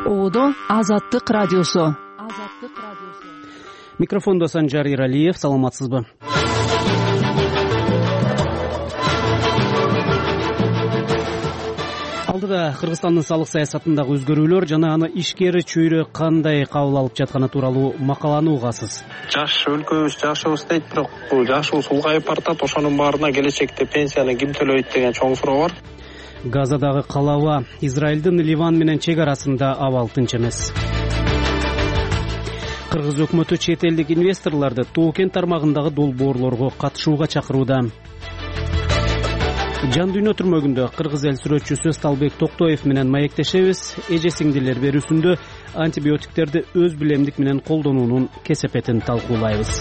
Одо Азаттык радиосу. Микрофондо Санжар Иралиев. Саламатсызбы? Алдыда Кыргызстандын салык саясатындагы өзгөрүүлөр жана аны ишкер чөйрө кандай кабыл алып жатканы тууралуу макаланы угасыз. Жаш өлкөбүз жашыбыз дейт, бирок бул жашыбыз улгайып баратат. Ошонун баарына келечекте пенсияны ким төлөйт деген чоң суроо бар. Газадагы калаба, Израилдин Ливан менен чек арасында абал тынч эмес. Кыргыз өкмөтү чет элдик инвесторлорду Тоо-Кен тармагындагы долбоорлорго катышууга чакырууда. Жан дүйнө түрмөгүндө кыргыз эл сүрөтчүсү Сталбек Токтоев менен маектешебиз. Эже сиңдилер берүүсүндө антибиотиктерди өз билемдик менен колдонуунун кесепетин талкуулайбыз.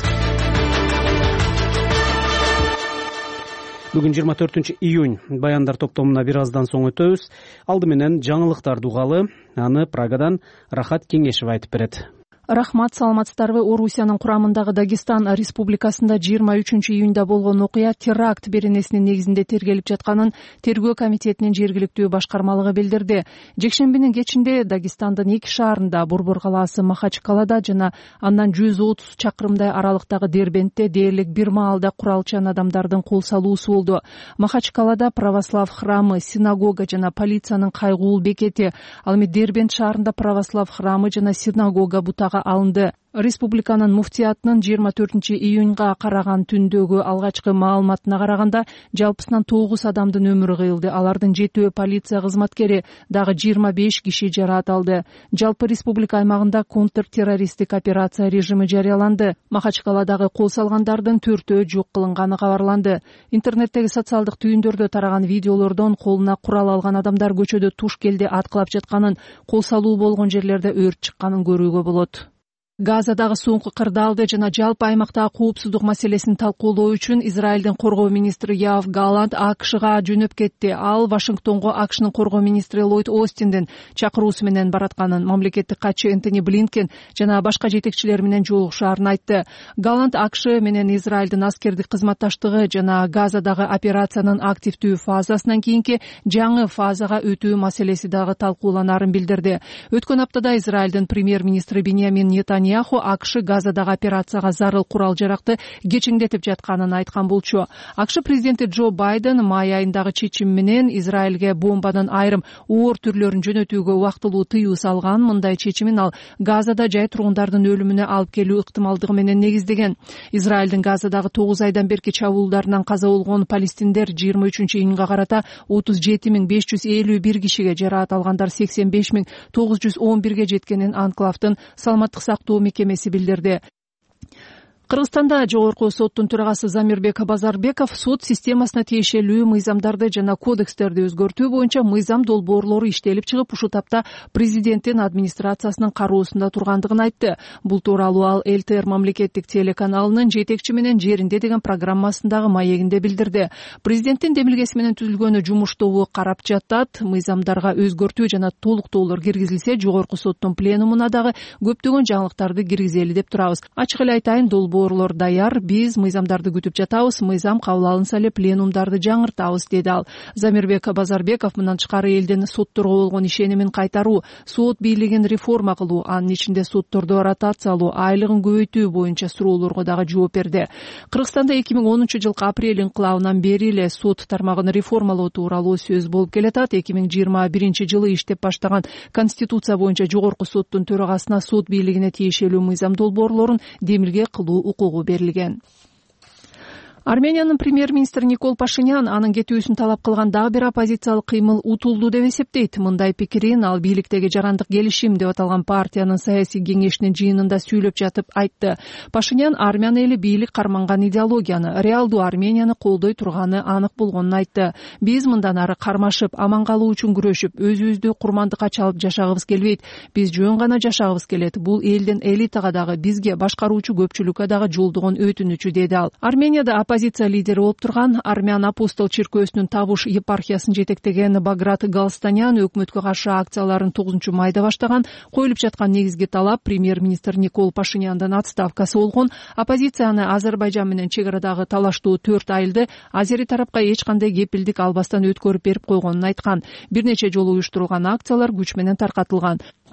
Бүгүн 24 июнь баяндар топтомуна бир аздан соң өтөбүз. Алды менен жаңылыктарды угалы, аны Прагадан Рахат Кеңешев айтып берет. Рахмат, саламатсыздарбы? Орусиянын курамындагы Дагестан Республикасында 23 июнда болгон окуя теракт беренесинин негизинде тергелип жатканын тергөө комитетинин жергиликтүү башкармалыгы билдирди. Жекшембинин кечинде Дагестандын 2 шаарында, Борбор калаасы Махачкалада жана андан 130 чакырымдай аралыктагы Дербентте дээрлик бир маалда куралчан адамдардын кол салуусу болду. Махачкалада православ храмы, синагога жана полициянын кайгуул бекети, ал эми Дербент шаарында православ храмы жана синагога бутага алынды. Республиканын муфтиятынын 24 июнга караган түндөгү алгачкы маалыматына караганда жалпысынан 9 адамдын өмүрү кыйылды. Алардын 7 полиция кызматкери, дагы 25 киши жараат алды. Жалпы республика аймагында контртеррористтик операция режими жарыяланды. Махачкаладагы кол салгандардын 4-өө жок кылынганы кабарланды. Интернеттеги социалдык түйүндөрдө тараган видеолордон колуна курал алган адамдар көчөдө туш келди аткылап жатканын, кол салуу болгон жерлерде өрт чыкканын көрүүгө болот. Газадагы соңку кырдаалды жана жалпы аймактагы коопсуздук маселесин талкуулоо үчүн Израилдин коргоо министри Йоав Галлант АКШга жөнөп кетти. Ал Вашингтонго АКШнын коргоо министри Ллойд Остиндин чакыруусу менен баратканын, мамлекеттик катчы Энтони Блинкен жана башка жетекчилер менен жолугушаарын айтты. Галлант АКШ менен Израилдин аскердик кызматташтыгы жана Газадагы операциянын активдүү фазасынан кийинки жаңы фазага өтүү маселеси дагы талкууланарын билдирди. Өткөн аптада Израилдин премьер-министри Биньямин Нетаньяху АКШ Газадагы операцияга зарыл курал-жаракты кечиңдетип жатканын айткан болчу. АКШ президенти Джо Байден май айындагы чечим менен Израилге бомбанын айрым оор түрлөрүн жөнөтүүгө убактылуу тыюу салган. Мындай чечимин ал Газада жай тургундардын өлүмүнө алып келүү ыктымалдыгы менен негиздеген. Израилдин Газадагы 9 айдан берки чабуулдарынан каза болгон палестиндер 23 июнга карата 37.551 кишиге, жараат алгандар 85.911ге жеткенин анклавдын саламаттык сактоо мекемеси билдирди. Кыргызстанда жогорку соттун төрагасы Замирбек Базарбеков сот системасына тиешелүү мыйзамдарды жана кодекстерди өзгөртүү боюнча мыйзам долбоорлору иштелип чыгып, ушул тапта президенттин администрациясынын кароосунда тургандыгын айтты. Бул тууралуу ал ЛТР мамлекеттик телеканалынын жетекчи менен жеринде деген программасындагы маегинде билдирди. Президенттин демилгеси менен түзүлгөнү жумуш тобу карап жатат. Мыйзамдарга өзгөртүү жана толуктоолор киргизилсе, жогорку соттун пленумуна дагы көптөгөн жаңылыктарды киргизели деп турабыз. Ачык эле айтайын, долбоорлор даяр, биз мыйзамдарды күтүп жатабыз, мыйзам кабыл алынса эле пленумдарды жаңыртабыз, деди ал. Замирбек Базарбеков мындан тышкары элдин сотторго болгон ишенимин кайтаруу, сот бийлигин реформа кылуу, анын ичинде сотторду ротациялоо, айлыгын көбөйтүү боюнча суроолорго дагы жооп берди. Кыргызстанда 2010 жылкы апрель инкылабынан бери эле сот тармагын реформалоо тууралуу сөз болуп келатат. 2021 жылы иштеп баштаган Конституция боюнча жогорку соттун төрагасына сот бийлигине тиешелүү мыйзам долбоорлорун демилге кылуу укугу берилген. Армениянын премьер-министри Никол Пашинян анын кетүүсүн талап кылган дагы бир оппозициялык кыймыл утулду деп эсептейт. Мындай пикирин ал бийликтеги жарандык келишим деп аталган партиянын саясий кеңешинин жыйынында сүйлөп жатып айтты. Пашинян Армян эли бийлик карманган идеологияны, реалдуу Арменияны колдой турганы анык болгонун айтты. Биз мындан ары кармашып, аман калуу үчүн күрөшүп, өзүбүздү курмандыкка чалып жашагыбыз келбейт. Биз жөн гана жашагыбыз келет. Бул элдин элитага дагы, бизге, башкаруучу көпчүлүккө дагы жолдогон өтүнүчү, деди ал. Арменияда оппозиция лидери болуп турган Армян апостол чиркөөсүнүн Табуш епархиясын жетектеген Баграт Галстанян өкмөткө каршы акцияларын 9 майда баштаган. Коюлуп жаткан негизги талап премьер-министр Никол Пашиняндан отставкасы болгон. Оппозицияны Азербайжан менен чек арадагы талаштуу 4 айылды азери тарапка эч кандай кепилдик албастан өткөрүп берип койгонун айткан. Бир нече жолу уюштурулган акциялар күч менен таркатылган.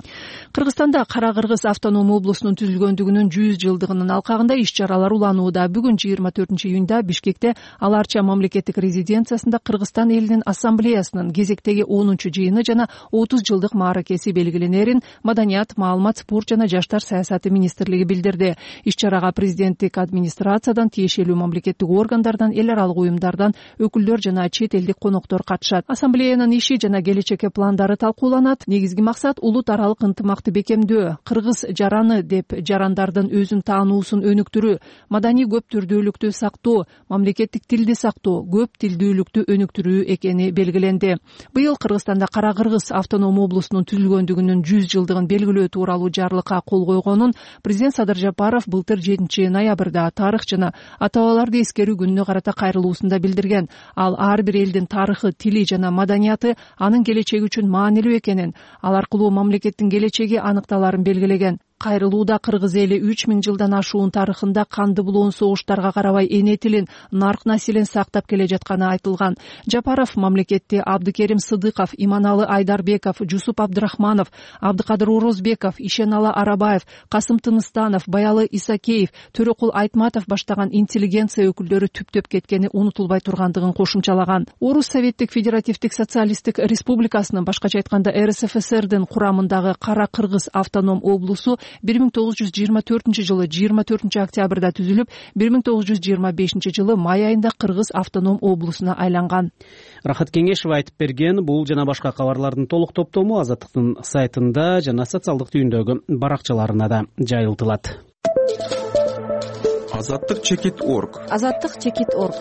Кыргызстанда Кара Кыргыз автоном облусунун түзүлгөндүгүнүн 100 жылдыгынын алкагында иш-чаралар уланууда. Бүгүн 24-июнда Бишкекте Ал Арча мамлекеттик резиденциясында Кыргызстан элинин ассамблеясынын кезектеги 10-жыйыны жана 30 жылдык мааракеси белгиленерин Маданият, маалымат, спорт жана жаштар саясаты министрлиги билдирди. Иш-чарага президенттик администрациядан, тиешелүү мамлекеттик органдардан, эл аралык уюмдардан өкүлдөр жана чет элдик коноктор катышат. Ассамблеянын иши жана келечекке пландары талкууланат. Негизги максат улут аралык ынтымакты бекемдөө, кыргыз жараны деп жарандардын өзүн таануусун өнүктүрүү, маданий көп түрдүүлүктү сактоо, мамлекеттик тилди сактоо, көп тилдүүлүктү өнүктүрүү экени белгиленди. Быйыл Кыргызстанда Кара Кыргыз автоном облусунун түзүлгөндүгүнүн 100 жылдыгын белгилөө тууралуу жарлыкка кол койгонун президент Садыр Жапаров былтыр 7-ноябрда тарых жана ата-бабаларды эскерүү күнүнө карата кайрылуусунда билдирген. Ал ар бир элдин тарыхы, тили жана маданияты анын келечеги үчүн маанилүү экенин, ал аркылуу мамлекеттин келечеги аныкталарын белгилеген. Кайрылууда кыргыз эли 3000 жылдан ашуун тарыхында канды булоон согуштарга карабай эне тилин, нарк населин сактап келе жатканы айтылган. Жапаров мамлекетти Абдыкерим Сыдыков, Иманалы Айдарбеков, Жусуп Абдрахманов, Абдыкадыр Орозбеков, Ишеналы Арабаев, Касым Тыныстанов, Баялы Исакеев, Төрөкул Айтматов баштаган интеллигенция өкүлдөрү түптөп кеткени унутулбай тургандыгын кошумчалаган. Орус Советтик Федеративдик Социалисттик Республикасынын, башкача айтканда РСФСРдин курамындагы Кара Кыргыз автоном облусу 1924 жылы 24 октябрда түзүлүп, 1925 жылы май айында Кыргыз автоном облусуна айланган. Рахат Кеңешева айтып берген. Бул жана башка кабарлардын толук топтому Азаттыктын сайтында жана социалдык түйүндөгү баракчаларына да жайылтылат. Азаттык.org. Азаттык.org.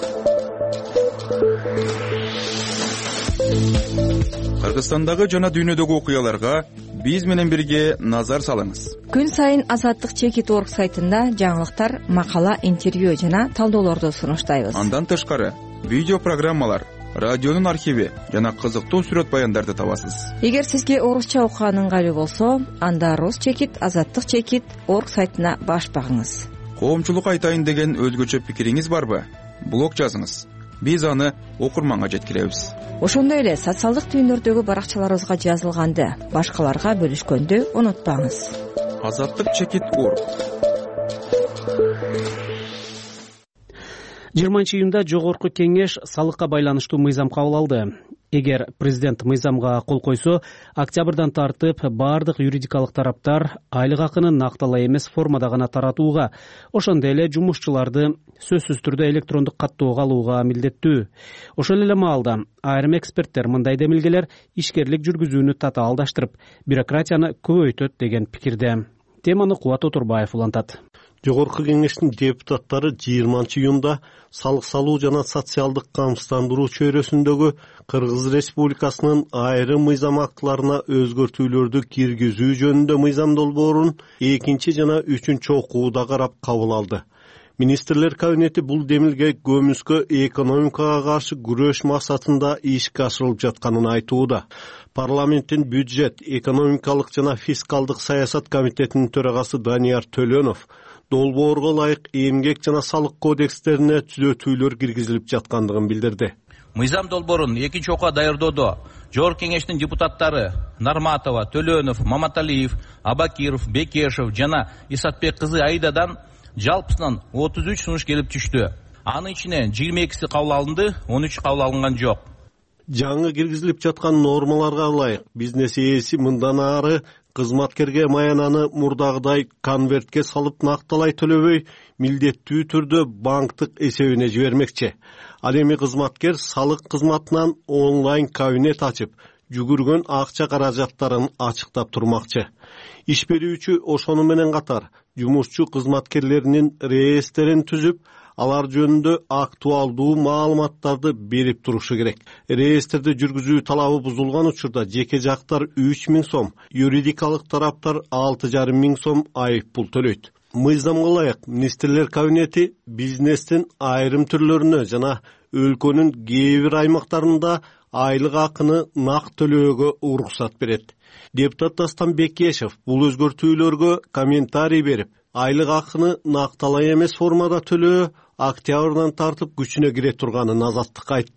Кыргызстандагы жана дүйнөдөгү окуяларга биз менен бирге назар салыңыз. Күн сайын Азаттык.org сайтында жаңылыктар, макала, интервью жана талдоолорду сунуштайбыз. Андан тышкары видео программалар, радионун архиви жана кызыктуу сүрөт баяндарды табасыз. Эгер сизге орусча окуган ыңгайлуу болсо, анда Rus.Azаттык.org сайтына баш багыңыз. Коомчулук айтайын деген өзгөчө пикириңиз барбы? Блог жазыңыз. Биз аны окурманга жеткиребиз. Ошондой эле социалдык түйүндөрдөгү баракчаларыбызга жазылганды башкаларга бөлүшкөндү унутпаңыз. Азаттык.org. 20-июнда Жогорку Кеңеш салыкка байланыштуу мыйзам кабыл алды. Эгер президент мыйзамга кол койсо, октябрдан тартып бардык юридикалык тараптар айлык акыны накталай эмес формада гана таратууга, ошондой эле жумушчуларды сөзсүз түрдө электрондук каттоого алууга милдеттүү. Ошол эле маалда айрым эксперттер мындай демилгелер ишкерлик жүргүзүүнү татаалдаштырып, бюрократияны көбөйтөт деген пикирде. Теманы Кубат Отурбаев улантат. Жогорку Кеңештин депутаттары 20-июнда салык салуу жана социалдык камсыздандыруу чөйрөсүндөгү Кыргыз Республикасынын айрым мыйзам актыларына өзгөртүүлөрдү киргизүү жөнүндө мыйзам долбоорун 2 жана 3 окууда карап кабыл алды. Министрлер кабинети бул демилге көмүскө экономикага каршы күрөш максатында ишке ашырылып жатканын айтууда. Парламенттин бюджет, экономикалык жана фискалдык саясат комитетинин төрагасы Данияр Төлөнов долбоорго ылайык эмгек жана салык кодекстерине түзөтүүлөр киргизилип жаткандыгын билдирди. Мыйзам долбоорун 2 окууга даярдоодо Жогорку Кеңештин депутаттары Нарматова, Төлөнов, Маматалиев, Абакиров, Бекешев жана Исатбек кызы Аидадан жалпысынан 33 сунуш келип түштү. Анын ичинен 22си кабыл алынды, 13 кабыл алынган жок. Жаңы киргизилип жаткан нормаларга ылайык бизнес ээси мындан ары кызматкерге маянаны мурдагыдай конвертке салып накталай төлөбөй, милдеттүү түрдө банктык эсебине жибермекчи. Ал эми кызматкер салык кызматынан онлайн кабинет ачып, жүгүргөн акча каражаттарын ачыктап турмакчы. Иш берүүчү ошону менен катар жумушчу кызматкерлеринин реестрин түзүп, алар жөнүндө актуалдуу маалыматтарды берип турушу керек. Реестрди жүргүзүү талабы бузулган учурда жеке жактар 3000 сом, юридикалык тараптар 6500 сом айып пул төлөйт. Мыйзамга ылайык министрлер кабинети бизнестин айрым түрлөрүнө жана өлкөнүн кээ бир аймактарында айлык акыны нак төлөөгө уруксат берет. Депутат Дастан Бекешев бул өзгөртүүлөргө комментарий берип, айлык акыны накталай эмес формада төлөө октябрдан тартып күчүнө кире турганын Азаттыкка айтты.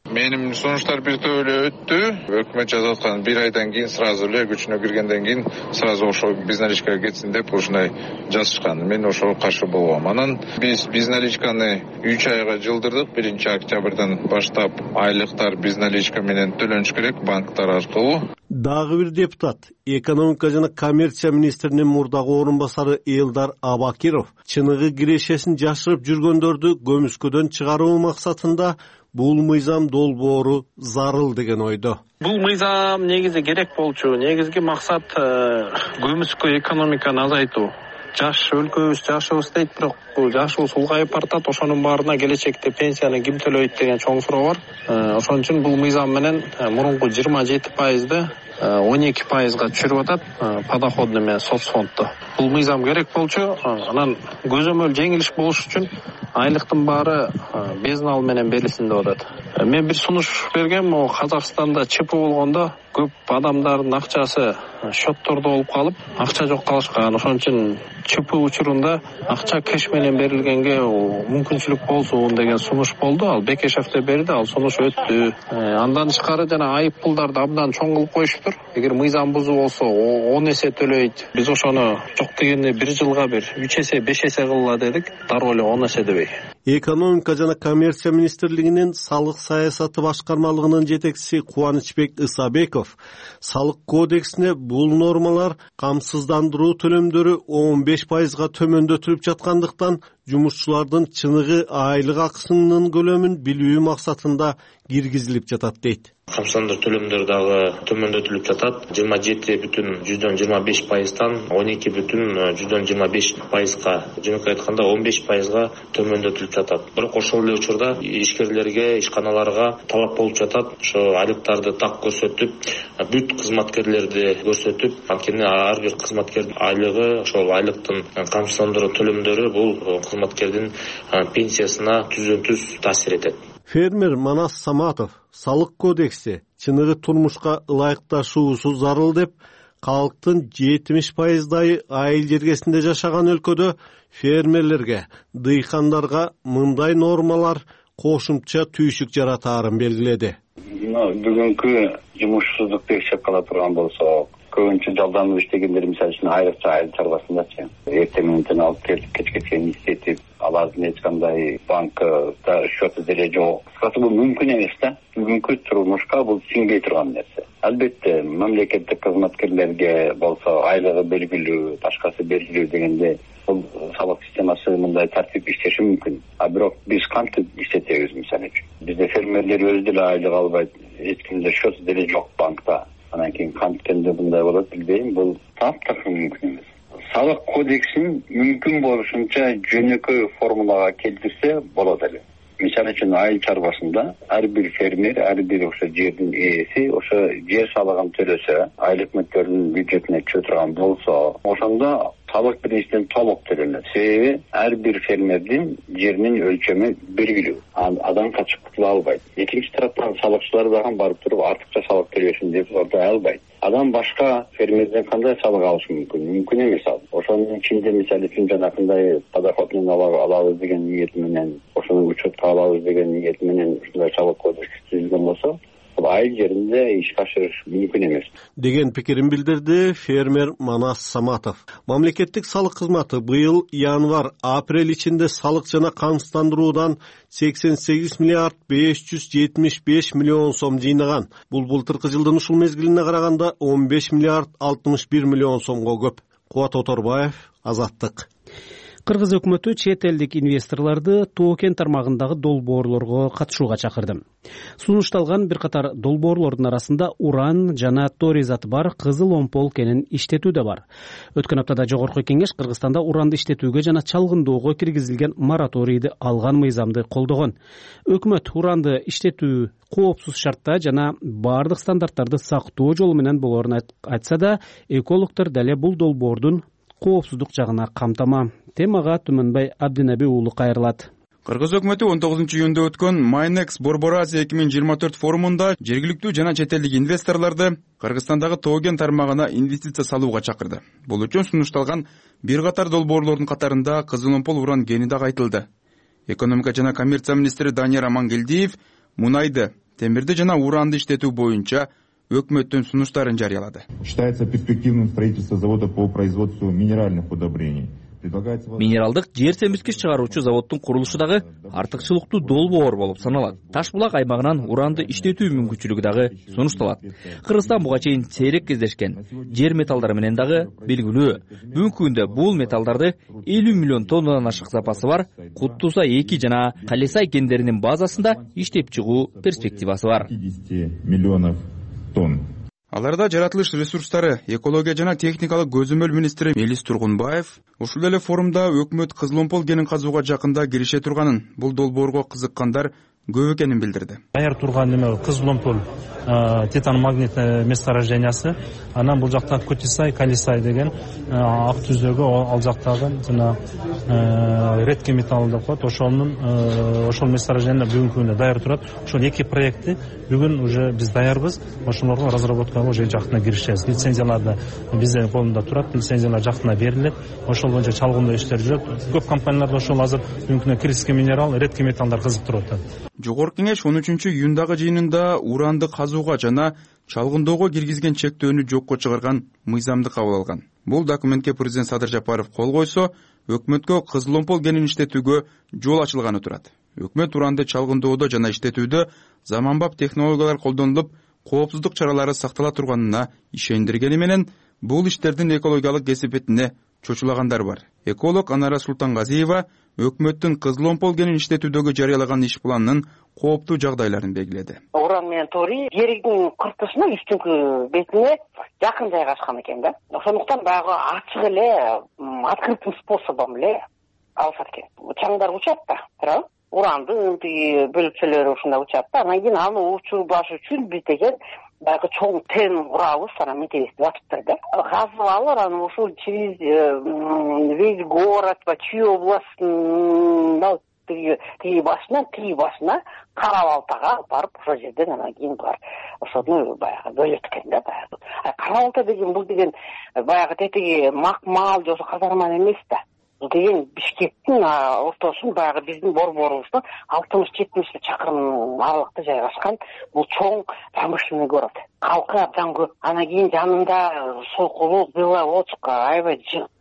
Менин сунуштар бир топ эле өттү. Өкмөт жазып аткан 1 айдан кийин сразу эле күчүнө киргенден кийин сразу ошо безналичкага кетсин деп ушундай жазышкан. Мен ошого каршы болгом. Анан биз безналичканы 3 айга жылдырдык. 1 октябрдан баштап айлыктар безналичка менен төлөнүш керек банктар аркылуу. Дагы бир депутат, экономика жана коммерция министринин мурдагы орун басары Элдар Абакиров чыныгы кирешесин жашырып жүргөндөрдү көмүскөдөн чыгаруу максатында бул мыйзам долбоору зарыл деген ойдо. Бул мыйзам негизи керек болчу. Негизги максат көмүскө экономиканы азайтуу. Жаш өлкөбүз жашыбыз дейт, бирок бул жашыбыз улгайып баратат. Ошонун баарына келечекте пенсияны ким төлөйт деген чоң суроо бар. Ошон үчүн бул мыйзам менен мурунку 27%ды 12%га түшүрүп атат подоходный менен соцфондду. Бул мыйзам керек болчу. Анан көзөмөл жеңилиш болуш үчүн айлыктын баары безнал менен берилсин деп атат. Мен бир сунуш бергем, Казакстанда ЧП болгондо көп адамдардын акчасы счеттордо болуп калып, акча жок калышкан. Ошон үчүн ЧП учурунда акча кеш менен берилгенге мүмкүнчүлүк болсун деген сунуш болду. Ал Бекешев деп берди, ал сунуш өттү. Андан тышкары жана айып пулдарды абдан чоң кылып коюштур. Эгер мыйзам бузуу болсо 10 эсе төлөйт. Биз ошону жок дегенде 1 жылга бир 3 эсе 5 эсе кылла дедик. Дароо эле 10 эсе дебей. Экономика жана коммерция министрлигинин салык саясаты башкармалыгынын жетекчиси Кубанычбек Исабеков салык кодексине бул нормалар камсыздандыруу төлөмдөрү 15%га төмөндөтүлүп жаткандыктан жумушчулардын чыныгы айлык акысынын көлөмүн билүү максатында киргизилип жатат дейт. Камсыздандыруу төлөмдөр дагы төмөндөтүлүп жатат. 27,25%тан 12,25%га, жөнөкөй айтканда 15%га төмөндөтүлүп жатат. Бирок ошол эле учурда ишкерлерге, ишканаларга талап болуп жатат. Ошо айлыктарды так көрсөтүп, бүт кызматкерлерди көрсөтүп, анткени ар бир кызматкердин айлыгы, ошол айлыктын камсыздандыруу төлөмдөрү бул кызматкердин пенсиясына түздөн-түз таасир этет. Фермер Манас Саматов салык кодекси чыныгы турмушка ылайыкташуусу зарыл деп, калктын 70%дай айыл жергесинде жашаган өлкөдө фермерлерге, дыйкандарга мындай нормалар кошумча түйшүк жаратаарын белгиледи. Бүгүнкү жумушсуздук деп чыккала турган болсо, көбүнчө жалданып иштегендер мисалы үчүн айрыкча айыл чарбасындачы. Эртең менен алып келип кечке чейин иштетип, алардын эч кандай банкта счету деле жок. Бул мүмкүн эмес да. Бүгүнкү турмушка бул сиңбей турган нерсе. Албетте, мамлекеттик кызматкерлерге болсо айлыгы белгилүү, башкасы белгилүү дегенде бул салык системасы мындай тартип иштеши мүмкүн. А бирок биз кантип иштетебиз мисалы үчүн? Бизде фермерлер өзү деле айлык албайт, эч кимде счету деле жок банкта. Анан кийин канткенде мындай болот билбейм, бул таптакыр мүмкүн эмес. Салык кодексин мүмкүн болушунча жөнөкөй формулага келтирсе болот эле. Мисалы үчүн айыл чарбасында ар бир фермер, ар бир ошо жердин ээси ошо жер салыгын төлөсө, айыл өкмөттөрдүн бюджетине түшө турган болсо, ошондо салык биринчиден толук төлөнөт. Себеби ар бир фермердин жеринин өлчөмү белгилүү. Адам качып кутула албайт. Экинчи тараптан салыкчылар дагы барып туруп артыкча салык төлөшүн деп ордой албайт. Адам башка фермерден кандай салык алышы мүмкүн? Мүмкүн эмес ал. Ошонун ичинде мисалы үчүн жанакындай подоходный алабыз деген ниет менен, ошону учетко алабыз деген ниет менен ушундай салык кодекс түзүлгөн болсо, айыл жеринде ишке ашырыш мүмкүн эмес деген пикирин билдирди фермер Манас Саматов. Мамлекеттик салык кызматы быйыл январь-апрель ичинде салык жана камсыздандыруудан 88 миллиард 575 миллион сом жыйнаган. Бул былтыркы жылдын ушул мезгилине караганда 15 миллиард 61 миллион сомго көп. Кубат Оторбаев, Азаттык. Кыргыз өкмөтү чет элдик инвесторлорду тоо кен тармагындагы долбоорлорго катышууга чакырды. Сунушталган бир катар долбоорлордун арасында уран жана торий заты бар кызыл омпол кенин иштетүү да бар. Өткөн аптада жогорку кеңеш Кыргызстанда уранды иштетүүгө жана чалгындоого киргизилген мораторийди алган мыйзамды колдогон. Өкмөт уранды иштетүү коопсуз шартта жана бардык стандарттарды сактоо жолу менен болоорун айтса да, экологдор дале бул долбоордун коопсуздук жагына камтама. Темага Түмөнбай Абдинаби уулу кайрылат. Кыргыз өкмөтү 19-июнда өткөн Майнекс Борбор Азия 2024 форумунда жергиликтүү жана чет элдик инвесторлорду Кыргызстандагы тоо кен тармагына инвестиция салууга чакырды. Бул үчүн сунушталган бир катар долбоорлордун катарында кызыл омпол уран кени дагы айтылды. Экономика жана коммерция министри Данияр Амангелдиев мунайды темирди жана уранды иштетүү боюнча өкмөттүн сунуштарын жарыялады. Считается перспективным строительство завода по производству минеральных удобрений. Минералдык жер семирткич чыгаруучу заводдун курулушу дагы артыкчылыктуу долбоор болуп саналат. Таш булак аймагынан уранды иштетүү мүмкүнчүлүгү дагы сунушталат. Кыргызстан буга чейин сейрек кездешкен жер металлдары менен дагы белгилүү. Бүгүнкү күндө бул металлдарды 50 миллион тоннадан ашык запасы бар Куттусай 2 жана Калесай кендеринин базасында иштеп чыгуу перспективасы бар. 50 миллионов тонн. Аларда жаратылыш ресурстары, экология жана техникалык көзөмөл министри Мелис Тургунбаев ушул эле форумда өкмөт кызыл кенин казууга жакында кирише турганын, бул долбоорго кызыккандар көп экенин билдирди. Даяр турган неме Кызыломпол титан магнитный месторождениясы, анан бул жакта Кутисай, Калисай деген ак түздөгү ал жактагы жана редкий металл деп коет. Ошол месторождение бүгүнкү күндө даяр турат. Ошол эки проектти бүгүн уже биз даярбыз. Ошолорго разработкага уже жактына киришебиз. Лицензияларды биздин колунда турат. Лицензиялар жактына берилет. Ошол боюнча чалгындоо иштер жүрөт. Көп компанияларда ошол азыр бүгүнкү күндө критический минерал, редкий металлдар кызыктырып атат. Жогорку кеңеш 13-июндагы жыйынында уранды казууга жана чалгындоого киргизген чектөөнү жокко чыгарган мыйзамды кабыл алган. Бул документке президент Садыр Жапаров кол койсо, өкмөткө Кызыломпол кенин иштетүүгө жол ачылганы турат. Өкмөт уранды чалгындоодо жана иштетүүдө заманбап технологиялар колдонулуп, коопсуздук чаралары сактала турганына ишендиргени менен, бул иштердин экологиялык кесепетине чочулагандар бар. Эколог Анара Султангазиева өкмөттүн Кызыломпол кенин иштетүүдөгү жарыялаган иш планынын кооптуу жагдайларын белгиледи. Уран менен торий жердин кыртышына үстүнкү бетине жакын жайгашкан экен да. Ошондуктан баягы ачык эле открытым способом эле алышат экен. Чаңдар учат да, туурабы? Урандын тиги бөлүкчөлөрү ушундай учат да. Анан кийин аны учурбаш үчүн биз деген баягы чоң тен курабыз, анан металлист ватыптыр да. Казып алып, анан ушул через весь город, чүй областын тиги башына Кара-Балтага барып, ошол жерден анан кийин бар ошону баягы бөлөт экен да. Кара-Балта деген бул деген баягы тетиги макмал же казарман эмес да. Бул деген Бишкектин ортосун баягы биздин борборубуздун 60-70 чакырым аралыкта жайгашкан бул чоң промышленный город. Калкы абдан көп. Анан кийин жанында Сокулук, Беловодск, аябай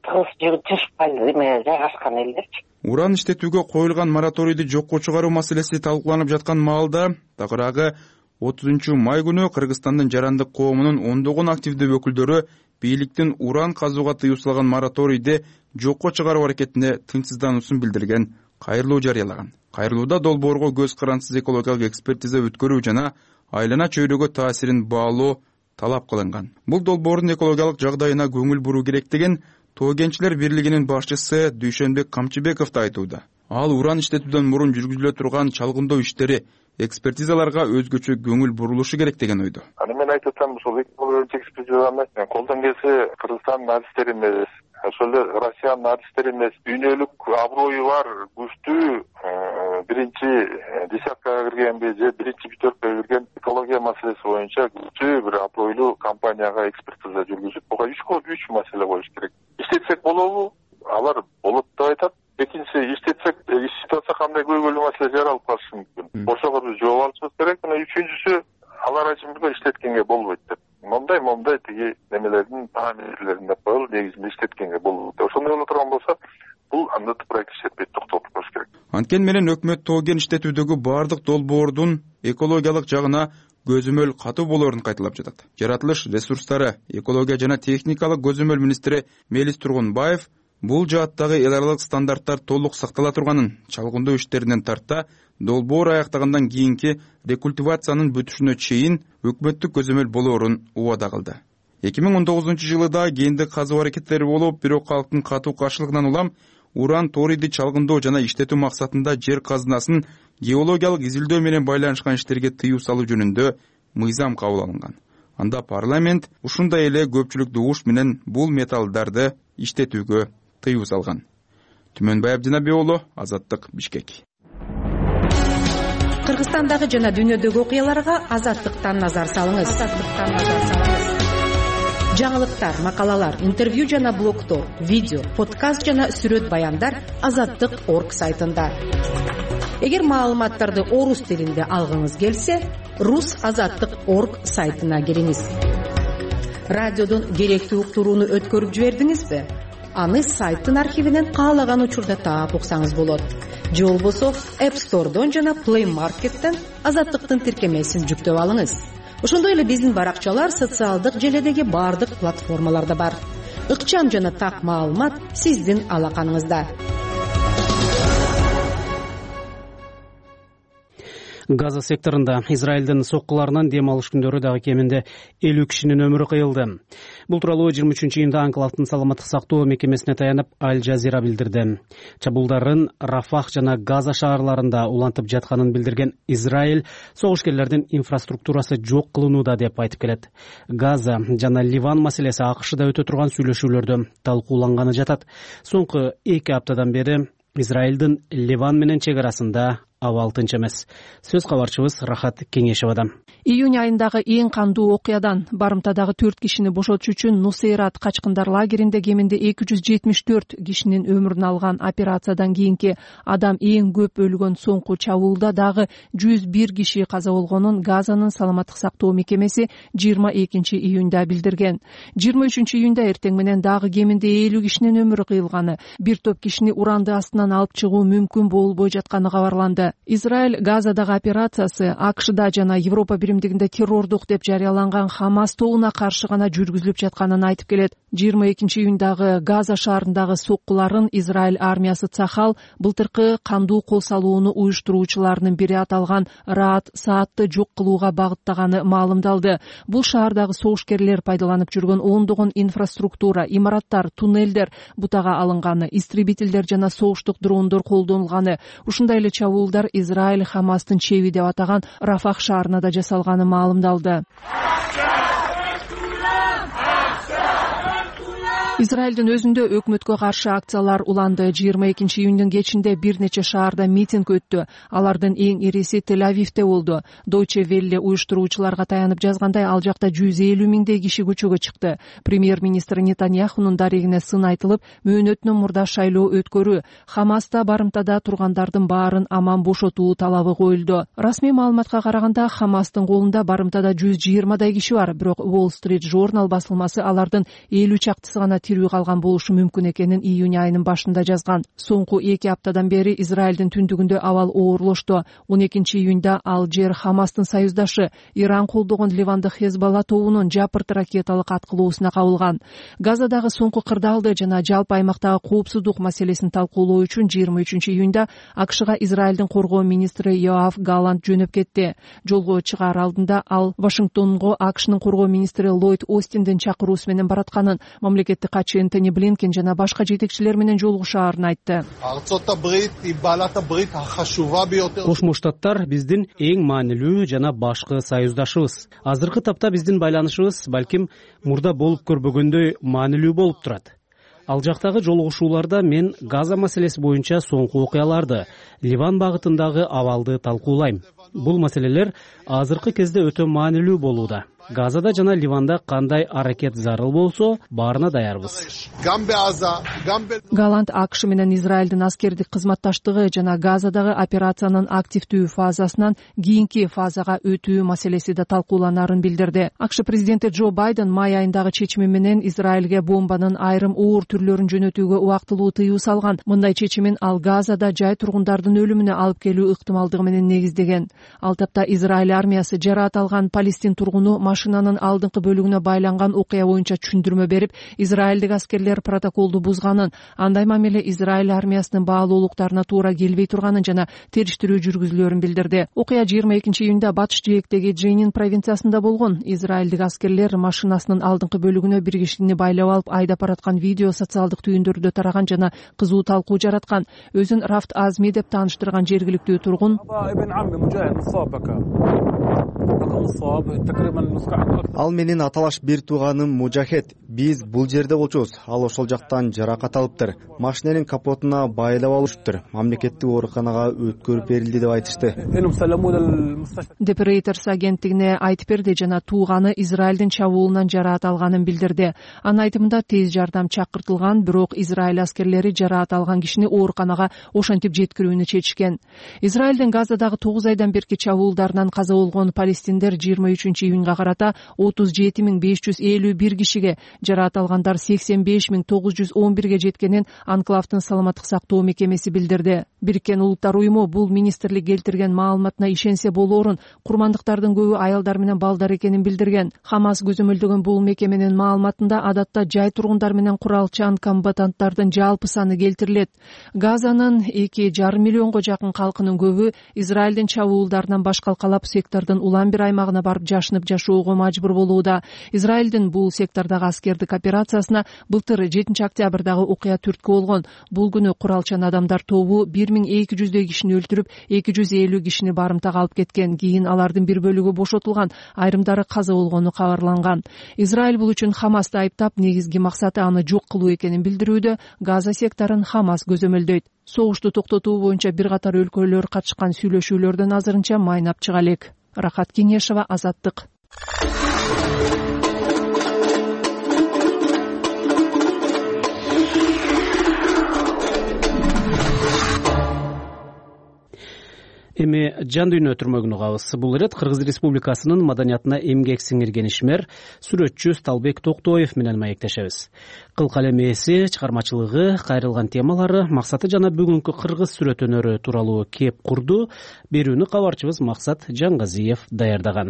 жыш жайгашкан элдерчи. Уран иштетүүгө коюлган мораторийди жокко чыгаруу маселеси талкууланып жаткан маалда, тагыраагы 30 май күнү Кыргызстандын жарандык коомунун ондогон активдүү өкүлдөрү бийликтин уран казууга тыюу салган мораторийди жокко чыгаруу аракетине тынчсыздануусун билдирген кайрылуу жарыялаган. Кайрылууда долбоорго көз карансыз экологиялык экспертиза өткөрүү жана айлана чөйрөгө таасирин баалоо талап кылынган. Бул долбоордун экологиялык жагдайына көңүл буруу керек деген Тоо кенчилер бирлигинин башчысы Дүйшөнбек Камчыбеков да айтууда. Ал уран иштетүүдөн мурун жүргүзүлө турган чалгындоо иштери экспертизаларга өзгөчө көңүл бурулушу керек деген ойдо. Мен айтып атам, ушул экологиялык экспертиза эмес, колдон келсе Кыргызстандын артисттери эмес, ошол эле Россиянын артисттери эмес, дүйнөлүк аброю бар, күчтүү биринчи десяткага киргенби же биринчи пятеркага кирген экология маселеси боюнча күчтүү бир абройлуу компанияга экспертиза жүргүзүп, буга 3 маселе коюш керек. İşletsek болобу? Алар болот деп айтат. Экинчиси, иштетсек, иштетип атса кандай көйгөйлүү маселе жаралып калышы мүмкүн. Ошого биз жооп алышыбыз керек. Мына үчүнчүсү, алар ачымда иштеткенге болбойт деп. Момдай тиги немелердин параметрлерин деп коелу, негизинде иштеткенге болбойт. Ошондой боло турган болсо, бул анда проект иштетпейт, токтотуп коюш керек. Анткени менен өкмөт тоо кен иштетүүдөгү баардык долбоордун экологиялык жагына көзөмөл катуу болоорун кайталап жатат. Жаратылыш ресурстары, экология жана техникалык көзөмөл министри Мелис Тургунбаев бул жааттагы эл аралык стандарттар толук сактала турганын, чалгындоо иштеринен тарта долбоор аяктагандан кийинки рекультивациянын бүтүшүнө чейин өкмөттүк көзөмөл болоорун убада кылды. 2019-жылы да кендик казуу аракеттери болуп, бирок калктын катуу каршылыгынан улам уран торийди чалгындоо жана иштетүү максатында жер казынасын геологиялык изилдөө менен байланышкан иштерге тыюу салуу жөнүндө мыйзам кабыл алынган. Анда парламент ушундай эле көпчүлүктүү уш менен бул металлдарды иштетүүгө тыюу салган. Түмөнбай Абдинабек уулу, Азаттык, Бишкек. Кыргызстандагы жана дүйнөдөгү окуяларга Азаттыктан назар салыңыз. Жаңылыктар, макалалар, интервью жана блогтор, видео, подкаст жана сүрөт баяндар Азаттык.орг сайтында. эгер маалыматтарды орус тилинде алгыңыз келсе, rusazattik.org сайтына кириңиз. Радиодон керектүү уктурууну өткөрүп жибердиңизби? Аны сайттын архивинен каалаган учурда таап уксаңыз болот. Же болбосо App Store'дон жана Play Market'тен Азаттыктын тиркемесин жүктөп алыңыз. Ошондой эле биздин баракчалар социалдык желедеги бардык платформаларда бар. Ыкчам жана так маалымат сиздин алаканыңызда. Газа секторунда Израилдин соккуларынан дем алыш күндөрү дагы кеминде 50 кишинин өмүрү кыйылды. Бул тууралуу 23-июнда Анклавдын саламаттык сактоо мекемесине таянып Аль Жазира билдирди. Чабуулдардын Рафах жана Газа шаарларында улантып жатканын билдирген Израиль согушкерлердин инфраструктурасы жок кылынууда деп айтып келет. Газа жана Ливан маселеси АКШда өтө турган сүйлөшүүлөрдө талкууланганы жатат. Соңку 2 аптадан бери Израилдин Ливан менен чек арасында абал тынч эмес. Сөз кабарчыбыз Рахат Кеңешевадан. Июнь айындагы эң кандуу окуядан барымтадагы 4 кишини бошотуш үчүн Нусейрат качкындар лагеринде кеминде 274 кишинин өмүрүн алган операциядан кийинки адам эң көп өлгөн соңку чабуулда дагы 101 киши каза болгонун Газанын саламаттык сактоо мекемеси 22 июнда билдирген. 23 июнда эртең менен дагы кеминде 50 кишинин өмүрү кыйылганы, бир топ кишини уранды астынан алып чыгуу мүмкүн болбой жатканы кабарланды. Израиль Газадагы операциясы АКШда жана Европа биримдигинде террордук деп жарыяланган Хамас тобуна каршы гана жүргүзүлүп жатканын айтып келет. 22 июндагы Газа шаарындагы соккуларын Израиль армиясы Цахал былтыркы кандуу кол салууну уюштуруучуларынын бири аталган Раат Саатты жок кылууга багыттаганы маалымдалды. Бул шаардагы согушкерлер пайдаланып жүргөн ондогон инфраструктура, имараттар, туннелдер бутага алынганы, истребителдер жана согуштук дрондор колдонулганы. Ушундай эле чабуулдар Израиль Хамастын чеби деп атаган Рафах шаарына да жасалганы маалымдалды. Израилдин өзүндө өкмөткө каршы акциялар уланды. 22 июндун кечинде бир нече шаарда митинг өттү. Алардын эң ириси Тель-Авивде болду. Deutsche Welle уюштуруучуларга таянып жазгандай, ал жакта 150 миңдей киши көчөгө чыкты. Премьер-министр Нетаньяхунун дарегине сын айтылып, мөөнөтүнөн мурда шайлоо өткөрүү, Хамаста барымтада тургандардын баарын аман бошотуу талабы коюлду. Расмий маалыматка караганда, Хамастын колунда барымтада 120дай киши бар, бирок Wall Street Journal басылмасы алардын 50 чактысы гана тирүү калган болушу мүмкүн экенин июнь айынын башында жазган. Соңку 2 аптадан бери Израилдин түндүгүндө абал оорлошту. 12 июнда ал жер Хамастын союздашы Иран колдогон Ливандык Хезбалла тобунун жапырт ракеталык аткылоосуна кабылган. Газадагы соңку кырдаалды жана жалпы аймактагы коопсуздук маселесин талкуулоо үчүн 23 июнда АКШга Израилдин коргоо министри Йоав Галлант жөнөп кетти. Жолго чыгаар алдында ал Вашингтонго АКШнын коргоо министри Ллойд Остиндин чакыруусу менен баратканын, мамлекеттик катчы Энтони Блинкен жана башка жетекчилер менен жолугушаарын айтты. Кошмо Штаттар биздин эң маанилүү жана башкы союздашыбыз. Азыркы тапта биздин байланышыбыз балким мурда болуп көрбөгөндөй маанилүү болуп турат. Ал жактагы жолугушууларда мен Газа маселеси боюнча соңку окуяларды, Ливан багытындагы абалды талкуулайм. Бул маселелер азыркы кезде өтө маанилүү болууда. Газада жана Ливанда кандай аракет зарыл болсо, баарына даярбыз. Галлант АКШ менен Израилдин аскердик кызматташтыгы жана Газадагы операциянын активдүү фазасынан кийинки фазага өтүү маселеси да талкууланарын билдирди. АКШ президенти Джо Байден май айындагы чечими менен Израилге бомбанын айрым оор түрлөрүн жөнөтүүгө убактылуу тыюу салган. Мындай чечимин ал Газада жай тургундардын өлүмүнө алып келүү ыктымалдыгы менен негиздеген. Ал тапта Израиль армиясы жараат алган палестин тургуну машинанын алдыңкы бөлүгүнө байланган окуя боюнча түшүндүрмө берип, израилдик аскерлер протоколду бузганын, андай мамиле Израиль армиясынын баалуулуктарына туура келбей турганын жана териштирүү жүргүзүлөрүн билдирди. Окуя 22 июнда батыш жээктеги Дженин провинциясында болгон. Израилдик аскерлер машинасынын алдыңкы бөлүгүнө бир кишини байлап алып айдап бараткан видео социалдык түйүндөрдө тараган жана кызуу талкуу жараткан. Өзүн Рафт Азми деп тааныштырган жергиликтүү тургун Ал менин аталаш бир тууганым Мужахет. Биз бул жерде болчубуз. Ал ошол жактан жаракат алыптыр. Машинанын капотуна байлап алышыптыр. Мамлекеттик ооруканага өткөрүп берилди деп айтышты. деп Reuters агенттигине айтып берди жана тууганы Израилдин чабуулунан жараат алганын билдирди. Анын айтымында тез жардам чакыртылган, бирок Израиль аскерлери жараат алган кишини ооруканага ошентип жеткирүүнү чечишкен. Израилдин Газадагы 9 айдан берки чабуулдарынан каза болгон палестиндер 23-июнга карата 37.551 кишиге, жараат алгандар 85.911ге жеткенин Анклавдын саламаттык сактоо мекемеси билдирди. Бириккен Улуттар уюму бул министрлик келтирген маалыматына ишенсе болоорун, курмандыктардын көбү аялдар менен балдар экенин билдирген. Хамас көзөмөлдөгөн бул мекеменин маалыматында адатта жай тургундар менен куралчан комбатанттардын жалпы саны келтирилет. Газанын 2,5 миллионго жакын калкынын көбү Израилдин чабуулдарынан баш калкалап сектордун улам бир аймагына барып жашынып жашоого мажбур болууда. Израилдин бул сектордагы аскердик операциясына былтыр 7 октябрдагы окуя түрткү болгон. Бул күнү куралчан адамдар тобу 1200 кишини өлтүрүп, 250 кишини барымтага алып кеткен. Кийин алардын бир бөлүгү бошотулган, айрымдары каза болгону кабарланган. Израиль бул үчүн Хамасты айыптап, негизги максаты аны жок кылуу экенин билдирүүдө. Газа секторун Хамас көзөмөлдөйт. Согушту токтотуу боюнча бир катар өлкөлөр катышкан сүйлөшүүлөрдөн азырынча майнап чыга элек. Рахат Кеңешова, Азаттык. Эми жан дүйнө өтүрмөгүн угабыз. Бул ирет Кыргыз Республикасынын маданиятына эмгек сиңирген ишмер, сүрөтчү Сталбек Токтоев менен маектешебиз. Кыл калем ээси, чыгармачылыгы, кайрылган темалары, максаты жана бүгүнкү кыргыз сүрөт өнөрү тууралуу кеп курду. Берүүнү кабарчыбыз Максат Жаңгазиев даярдаган.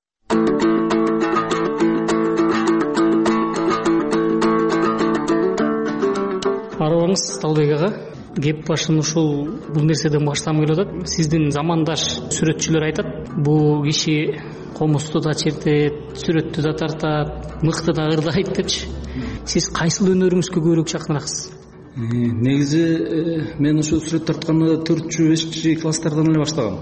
Арыбаңыз Сталбек ага. Кеп башын ушул бул нерседен баштагым келип атат. Сиздин замандаш сүрөтчүлөр айтат, бул киши комусту да чертет, сүрөттү да тартат, мыкты да ырдайт депчи. Сиз кайсыл өнөрүңүзгө көбүрөөк жакыныраksыз? Негизи мен ошо сүрөт тартканда 4-5 класстардан эле баштагам.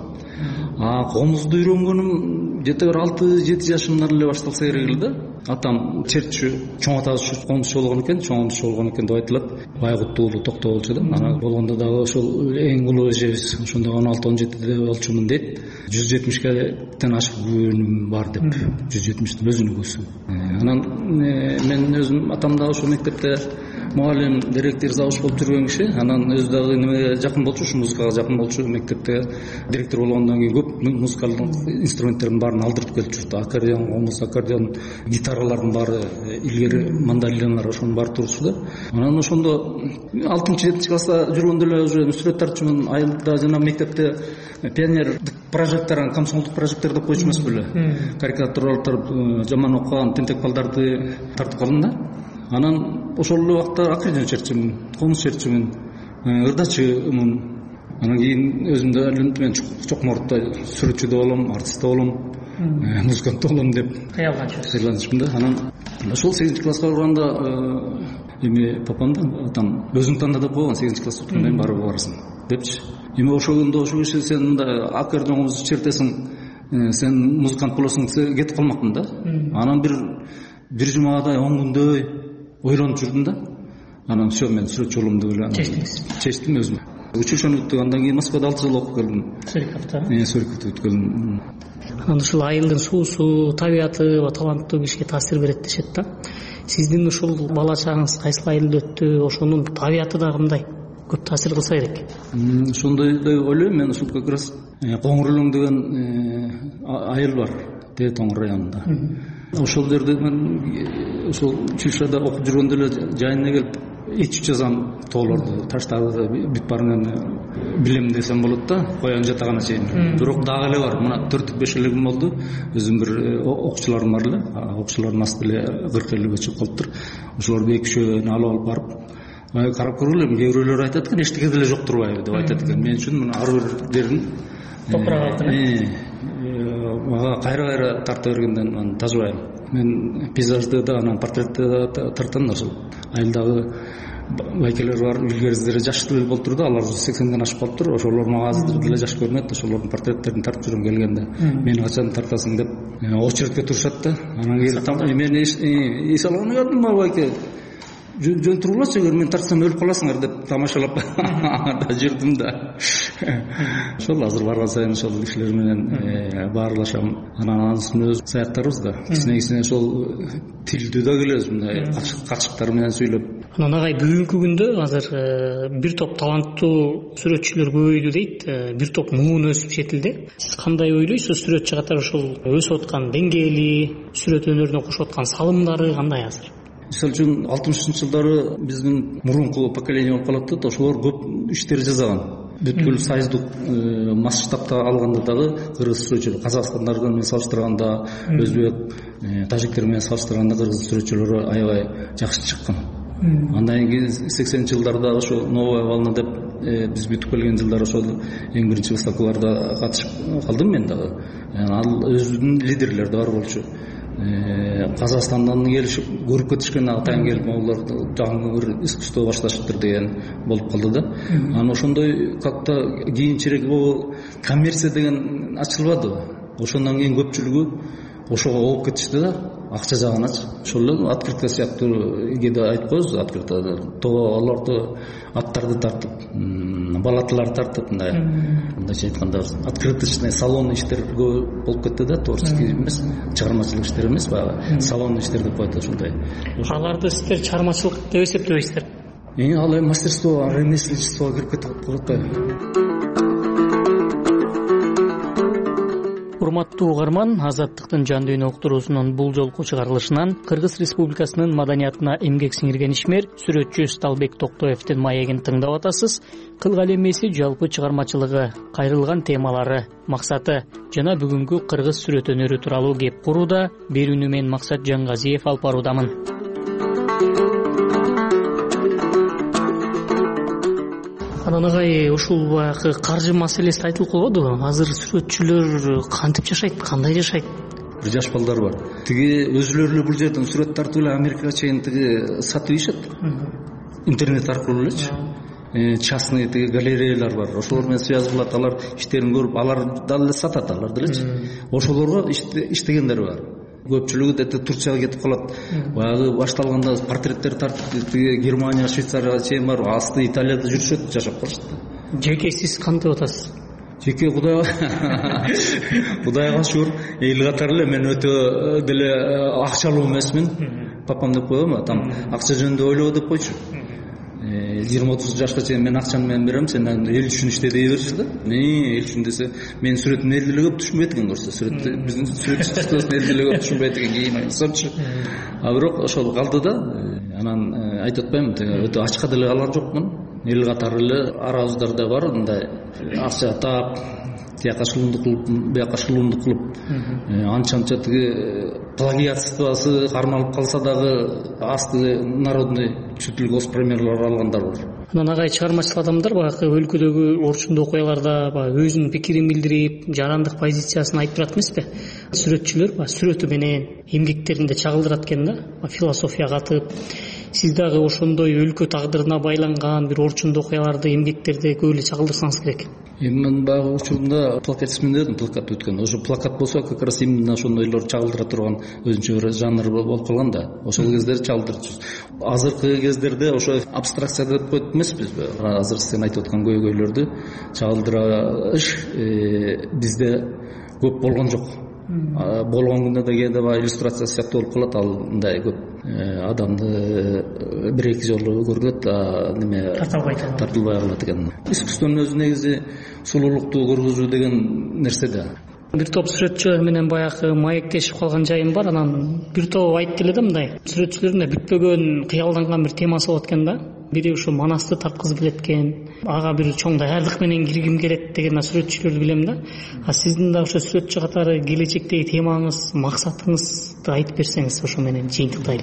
Комузду үйрөнгөнүм где-то 6-7 жашымдан эле башталса керек эле да. Атам чертчү, чоң атабыз комузчу болгон экен, деп айтылат. Байгут уулу Токтоо болчу да. Ана болгондо дагы ошол эң улуу эжебиз ошондо 16-17де болчумун дейт. 170-ден ашык күнүм бар деп. 170 өзүнүн көзү. Анан мен өзүм атам да ошол мектепте мугалим, директор, завуч болуп жүргөн киши. Анан өзү дагы немеге жакын болчу, музыкага жакын болчу. Мектепте директор болгондон кийин көп музыкалдык инструменттердин баарын алдырып келип жүрдү. Аккордеон, комуз, аккордеон, гитаралардын баары, илгери мандолиналар ошонун баары турчу да. Анан ошондо 6-7 класста жүргөндө эле уже сүрөт тартчумун. Айылда жана мектепте пионердик прожектор, комсомолдук прожектор деп койчу эмес беле. Карикатуралар жаман окуган тентек балдарды тартып калдым да. Анан ошол эле убакта аккордеон чертчүмүн, комуз чертчүмүн, ырдачымын. Анан кийин өзүмдө илинип мен чокмордо сүрөтчү да болом, артист да болом, музыкант да болом деп кыйланчумун да. Анан ошол 8-класска барганда эми папам да атам өзүң танда деп койгон, 8-класс окуткандан кийин барып барасың депчи. Эми ошондо ошол киши сен мындай аккордеон комуз чертесиң, сен музыкант болосуң, кетип калмакмын да. Анан бир жумадай 10 күндөй ойлонуп жүрдүм да. Анан все, мен сүрөтчү болом деп эле чечтим өзүм. Училищени бүттүк, андан кийин Москвада 6 жыл окуп келдим. Сурикапта бүткөндүм. Анан ушул айылдын суусу, табияты таланттуу кишиге таасир берет дешет да. Сиздин ушул бала чагыңыз кайсыл айылда өттү, ошонун табияты да кандай көп таасир кылса керек? Ошондой деп ойлойм мен. Ушул как раз Коңур Өлөң деген айыл бар, Тоңур районунда. Ошол жерде мен ошол училищада окуп жүргөндө эле жайына келип ичип жазам тоолорду, таштарды бүт баарынан билем десем болот да, коян жатагана чейин. Бирок дагы эле бар. Мына 4-5 эле күн болду. Өзүм бир окуучуларым бар эле. Окуучулардын асты эле 40-50 чыгып калыптыр. Ошолорду 2-3 алып барып карап көргүлөм. Кээ бирөөлөр айтат экен, эчтеке деле жок турбайбы деп айтат экен. Мен үчүн мына ар бир жерин топурак алтын. Мага кайра тартып бергенден мен тажыбайм. мен пейзажды да анан портретти да тартам. Ошол айылдагы байкелер бар, илгеризлери жаш деле болуп турду, алар 80ден ашып калыптыр. Ошолор мага азыр деле жаш көрүнөт. Ошолордун портреттерин тартып жүрөм келгенде. Мени качан тартасың деп очередке турушат да. Анан келип мен эс алганы көрдүм байке. Жөн тургулачы, эгер мен тартсам өлүп каласыңар деп тамашалап да жүрдүм да. Ошол азыр барган сайын ошол кишилер менен баарлашам. Анан анын өз саяттарыбыз да. Кичине ошол тилдүү да келебиз, мындай качыктар менен сүйлөп. Анан агай бүгүнкү күндө азыр бир топ таланттуу сүрөтчүлөр көбөйдү дейт, бир топ муун өсүп жетилди. Сиз кандай ойлойсуз? Сүрөтчү катары ошол өсүп аткан деңгээли, сүрөт өнөрүнө кошуп аткан салымдары кандай азыр? Мисалы үчүн 60-жылдары биздин мурунку поколение болуп калат да, ошолор көп иштер жасаган. Бүткүл союздук масштабта алганда дагы кыргыз сүрөтчүлөр казакстандарды менен салыштырганда, өзбек, тажиктер менен салыштырганда кыргыз сүрөтчүлөрү аябай жакшы чыккан. Андан кийин 80-жылдарда ошо новая волна деп биз бүтүп келген жылдар ошол эң биринчи выставкаларда катышып калдым мен дагы. Ал өзүнүн лидерлери бар болчу. Казакстандан келишип көрүп кетишкен, атайын келип олар жаңы бир искусство башташыптыр деген болуп калды да. Анан ошондой как-то кийинчерээк бул коммерция деген ачылбады. Ошондон кийин көпчүлүгү ошого ооп кетишти да, акча жагыначы. Ошол эле открытка сыяктуу кээде айтып коебуз, открытка тоолорду, аттарды тартып, балатыларды тартып, мындайча айтканда открыточный салон иштер көп болуп кетти да, творческий эмес, чыгармачылык иштер эмес, баягы салон иштер деп коет ошондой. Аларды сиздер чыгармачылык деп эсептебейсиздер? Ал мастерство, ремесленничествого кирип кетип калат. Урматтуу угарман, Азаттыктын жан дүйнө уктуруусунун бул жолку чыгарылышынан Кыргыз Республикасынын маданиятына эмгек сиңирген ишмер сүрөтчү Сталбек Токтоевдин маегин тыңдап атасыз. Кылгал эмеси жалпы чыгармачылыгы, кайрылган темалары, максаты жана бүгүнкү кыргыз сүрөт өнөрү тууралуу кеп курууда берүүнү мен Максат Жангазиев алып баруудамын. Анан агай, ушул баягы каржы маселеси айтылып калбадыбы? Азыр сүрөтчүлөр кантип жашайт, кандай жашайт? Бир жаш балдар бар. Тиги өзүлөрү эле бул жерден сүрөт тартып эле Америкага чейин тиги сатып ийишет. Интернет аркылуу элечи. Частный тиги галереялар бар. Ошолор менен связь кылат, алар иштерин көрүп, алар дагы сатат, алар делечи. Ошолорго иштегендер бар. Көпчүлүгү дете Турцияга кетип калат. Баягы башталганда портреттер тартып Германия, Швейцарияга чейин барып, асты Италияда жүрүшөт, жашап калышты. Жеке сиз кантип атасыз? Жеке Кудайга шүгүр, эл катары эле мен өтө деле акчалуу эмесмин. Папам деп коем, там акча жөнүндө ойлоо деп койчу. 20-30 жашка чейин мен акчаны менен берем, сен эл үчүн иште дей берчи да. Эл үчүн десе, мен сүрөтүм эл деле көп түшүнбөйт экен көрсө, сүрөт биздин сүрөтчүбүз эл деле көп түшүнбөйт экен кийин ойлосомчу. А бирок ошол калды да. Анан айтып атпаймынбы, теге өтө ачка деле калган жокмун. Эл катары эле арабыздарда бар мындай акча таап, тияка шылымдык кылып, бияка шылымдык кылып, анча тиги плагиатствосы кармалып калса дагы асты народный чуть ли госпремьерлер алгандар бар. Анан агай, чыгармачыл адамдар баягы өлкөдөгү орчундуу окуяларда өзүнүн пикирин билдирип, жарандык позициясын айтып турат эмеспи? Сүрөтчүлөр сүрөтү менен эмгектеринде чагылдырат экен да, философия катып. Сиз дагы ошондой өлкө тагдырына байланган бир орчундуу окуяларды, эмгектерди көп эле чагылдырсаңыз керек. Мен баягы учурунда плакатистмин дедим, плакат өткөн. Ошо плакат болсо, как раз именно ошондойлор чагылдыра турган өзүнчө бир жанр болуп калган да. Ошол кездер чагылдырчу. Азыркы кездерде ошо абстракция деп коет эмеспизби? Азыр сен айтып аткан көйгөйлөрдү чагылдырыш бизде көп болгон жок. Болгон күндө да кээде иллюстрация сыяктуу болуп калат, ал мындай көп адамды бир-эки жолу көргөт, неме тартылбай калат экен. Искусствонун өзү негизи сулуулукту көргөзүү деген нерсе да. Бир топ сүрөтчүлөр менен баягы маектешип калган жайым бар. Анан бир топ айтты эле да, мындай сүрөтчүлөрдүн бүтпөгөн, кыялданган бир темасы болот экен да. Бири ушу Манасты тарткызып келет экен, ага бир чоң даярдык менен киргим келет деген сүрөтчүлөрдү билем да. А сиздин да ошо сүрөтчү катары келечектеги темаңыз, максатыңызды айтып берсеңиз ошо менен жыйынтыктайлы.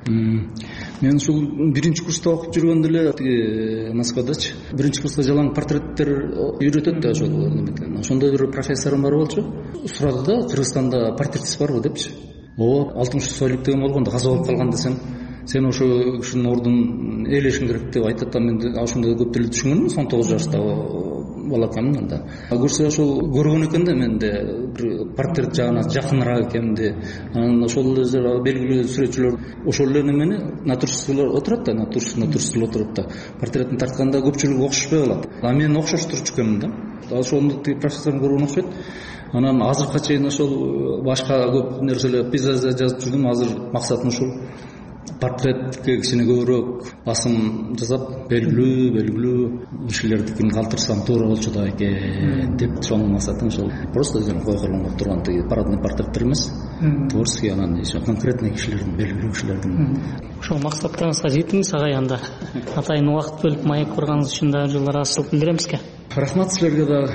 Мен ушул биринчи курста окуп жүргөндө эле тиги Москвадачы биринчи курста жалаң портреттер үйрөтөт да, ошол неметен. Ошондо бир профессорум бар болчу. Сурады да, Кыргызстанда портретист барбы депчи. ооба 60 деген болгондо каза болуп калган десең, сен ошо кишинин ордун ээлешиң керек деп айтат. Мен ошондой көп деле түшүнгөнмүн, 19 жаштагы балакамын. Анда көрсө ошол көргөн экен да, менде бир портрет жагына жакыныраак экенди. Анан ошол эле белгилүү сүрөтчүлөр ошол эле немени натурщиктер отурат да, натурщиктер отуруп да портреттин тартканда көпчүлүгү окшошпой калат. А мен окшоштурчу экенмин да. Ошондо профессордун көргөнү окшойт. Анан азыркыга чейин ошол башка көп нерселер пейзажда жазып жүрдүм. Азыр максатым ушул портретке кичине көбүрөөк басым жасап, белгилүү кишилердикин калтырсам туура болчу да экен деп, ошонун максатым ошол. Просто койгойлонгоп турган тиги парадный портреттер эмес, творческий, анан конкретный кишилердин, белгилүү кишилердин. Ошол максаттарыңызга жеттиңиз агай. Анда атайын убакыт бөлүп маек курганыңыз үчүн дагы жылдар разычылык билдиремизге. Рахмат силерге дагы.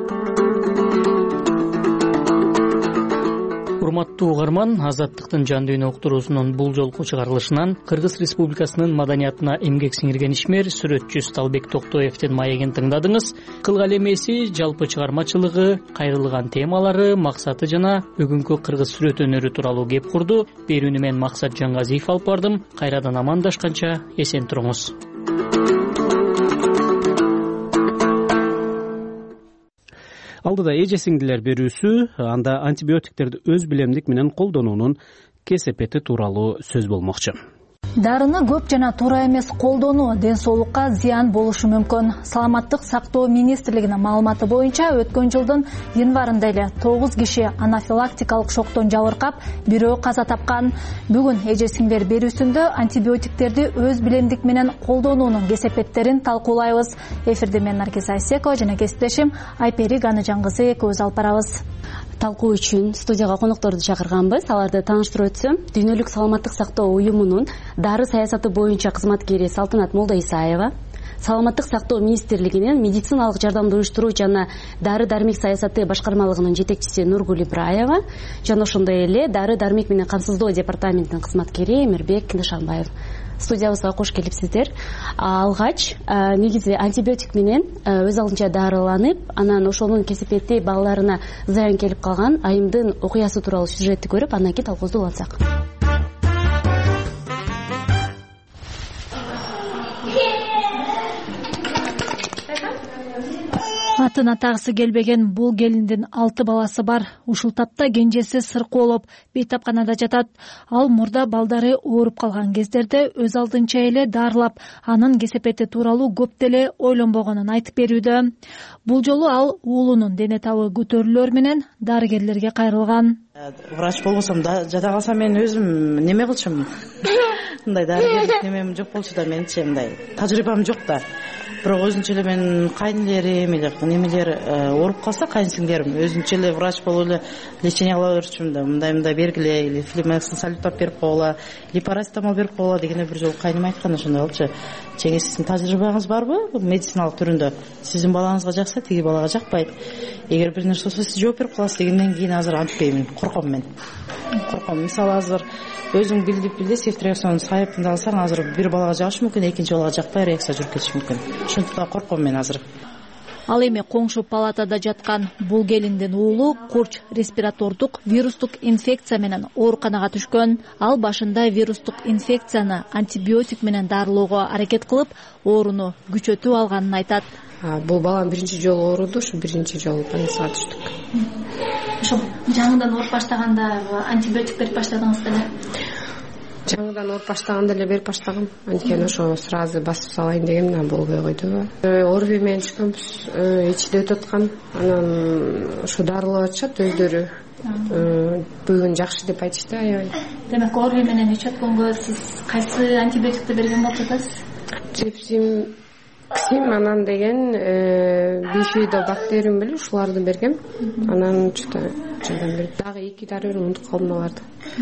Урматтуу угарман, Азаттыктын жан дүйнө уктуруусунун бул жолку чыгарылышынан Кыргыз Республикасынын маданиятына эмгек сиңирген ишмер сүрөтчү Сталбек Токтоевдин маегин тыңдадыңыз. Кылгал эмеси, жалпы чыгармачылыгы, кайрылган темалары, максаты жана бүгүнкү кыргыз сүрөт өнөрү тууралуу кеп курду. Берүүнү мен Максат Жангазиев алып бардым. Кайрадан амандашканча эсен туруңуз. Алдыда эже сиңдилер берүүсү, анда антибиотиктерди өз билемдик менен колдонуунун кесепети тууралуу сөз болмокчу. Дарыны көп жана туура эмес колдонуу ден соолукка зыян болушу мүмкүн. Саламаттык сактоо министрлигинин маалыматы боюнча өткөн жылдын январында эле 9 киши анафилактикалык шоктон жабыркап, бирөө каза тапкан. Бүгүн эже сиңдилер берүүсүндө антибиотиктерди өз билемдик менен колдонуунун кесепеттерин талкуулайбыз. Эфирде мен Наргиз Айсекова жана кесиптешим Айпери Ганыжан кызы экөөбүз алып барабыз. Талкуу үчүн студияга конокторду чакырганбыз. Аларды тааныштырып өтсөм, Дүйнөлүк саламаттык сактоо уюмунун дары саясаты боюнча кызматкери Салтанат Молдоисаева, Саламаттык сактоо министрлигинин медициналык жардамды уюштуруу жана дары дармек саясаты башкармалыгынын жетекчиси Нургүл Ибраева жана ошондой эле дары дармек менен камсыздоо департаментинин кызматкери Эмирбек Нышанбаев. Студиябызга кош келипсиздер. Алгач негизи антибиотик менен өз алдынча дарыланып, анан ошонун кесепети балаларына зыян келип калган айымдын окуясы тууралуу сюжетти көрүп, андан кийин талкуубузду улантсак. Атын атагысы келбеген бул келиндин 6 баласы бар. Ушул тапта кенжеси сыркоолоп бейтапканада жатат. Ал мурда балдары ооруп калган кездерде өз алдынча эле дарылап, анын кесепети тууралуу көп деле ойлонбогонун айтып берүүдө. Бул жолу ал уулунун дене табы көтөрүлөр менен дарыгерлерге кайрылган. Врач болбосом да жада калсам мен өзүм неме кылчумун. Мындай дарыгерлик немем жок болчу да, менчи мындай тажрыйбам жок да. Бирок өзүнчө эле менин кайнелерим эле немелер ооруп калса, кайнсиңдерим өзүнчө эле врач болуп эле лечение кыла берчүмүн да. Мындай бергиле, или флимексын салютап берип койгула, или парацетамол берип койгула дегенде бир жолу кайным айткан, ошондой болчу. Чеге сиздин тажрыйбаңыз барбы медициналык түрүндө? Сиздин балаңызга жакса, тиги балага жакпайт. Эгер бир нерсе болсо сиз жооп берип каласыз дегенден кийин азыр антпеймин, корком мен. Корком. Мисалы азыр өзүң билди сефтриаксонун сайыпында алсаң, азыр бир балага жагышы мүмкүн, экинчи балага жакпай реакция жүрүп кетиши мүмкүн. Ошондуктан корком мен азыр. Ал эми коңшу палатада жаткан бул келиндин уулу курч респиратордук вирустук инфекция менен ооруканага түшкөн. Ал башында вирустук инфекцияны антибиотик менен дарылоого аракет кылып, ооруну күчөтүп алганын айтат. Бул балам биринчи жолу ооруду, ушу биринчи жолу больницага түштүк. Ошо жаңыдан ооруп баштаганда антибиотик берип баштадыңыз беле? Жаңыдан ооруп баштаганда эле берип баштагам. Анткени ошо сразу басып салайын дегем, болбой койду. ОРВИ менен түшкөнбүз, ичиде өтүп аткан. Анан ушу дарылап атышат өздөрү. Бүгүн жакшы деп айтышты, аябай. Демек ОРВИ менен ичип атканга сиз кайсы антибиотикти берген болуп жатасыз? Цепсим, анан деген бифидобактериум беле ушуларды бергем. Анан что-то жардам берип, дагы 2 дары берип унутуп калдым аларды.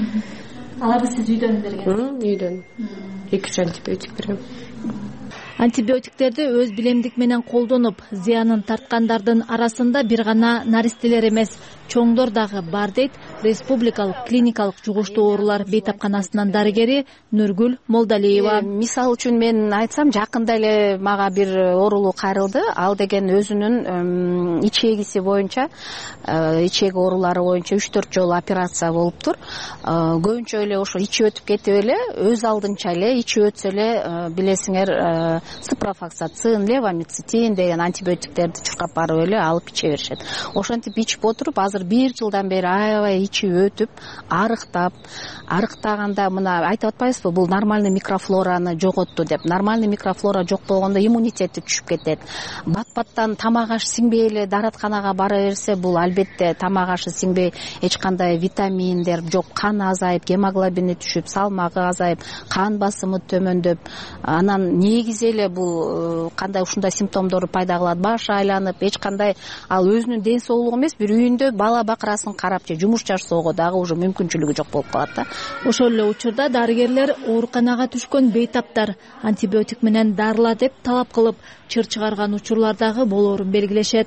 Аларды сиз үйдөн берген? Үйдөн. 2 антибиотик бергем. Антибиотиктерди өз билемдик менен колдонуп, зыянын тарткандардын арасында бир гана наристелер эмес, чоңдор дагы бар дейт республикалык клиникалык жугуштуу оорулар бейтапканасынын дарыгери Нургүл Молдалиева. Мисалы үчүн мен айтсам, жакында эле мага бир оорулуу кайрылды. Ал деген өзүнүн ичегиси боюнча, ичеги оорулары боюнча 3-4 жолу операция болуптур. Көбүнчө эле ошо ичи өтүп кетип эле, өз алдынча эле ичи өтсө эле билесиңер спрофлоксацин, левомицетин деген антибиотиктерди чуркап барып эле алып иче беришет. Ошентип ичип отуруп, азыр 1 жылдан бери аябай ичи өтүп, арыктаганда мына айтып атпайбызбы, бул нормальный микрофлораны жоготту деп. Нормальный микрофлора жок болгондо иммунитети түшүп кетет. Бат-баттан тамак аш сиңбей эле дааратканага бара берсе, бул албетте тамак ашы сиңбей, эч кандай витаминдер жок, кан азайып, гемоглобини түшүп, салмагы азайып, кан басымы төмөндөп, анан негизи эле бул кандай ушундай симптомдору пайда кылат, баш айланып, эч кандай ал өзүнүн ден соолугу эмес, бир үйүндө бала бакырасын карап же жумуш жасоого дагы уже мүмкүнчүлүгү жок болуп калат да. Ошол эле учурда дарыгерлер ооруканага түшкөн бейтаптар антибиотик менен дарыла деп талап кылып, чыр чыгарган учурлар дагы болоорун белгилешет.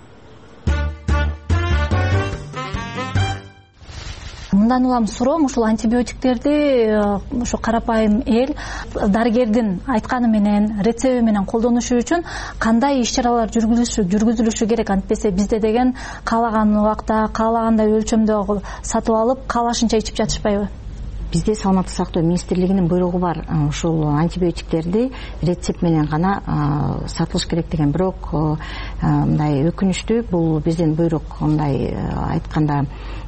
Мындан улам суроом, ушул антибиотиктерди ошо карапайым эл дарыгердин айтканы менен, рецепти менен колдонушу үчүн кандай иш-чаралар жүргүзүлүшү керек? Антпесе бизде деген каалаган убакта, каалагандай өлчөмдө сатып алып, каалашынча ичип жатышпайбы? Бизде саламаттык сактоо министрлигинин буйругу бар, ушул антибиотиктерди рецепт менен гана сатылыш керек деген. Бирок мындай өкүнүчтүү, бул биздин буйрук мындай айтканда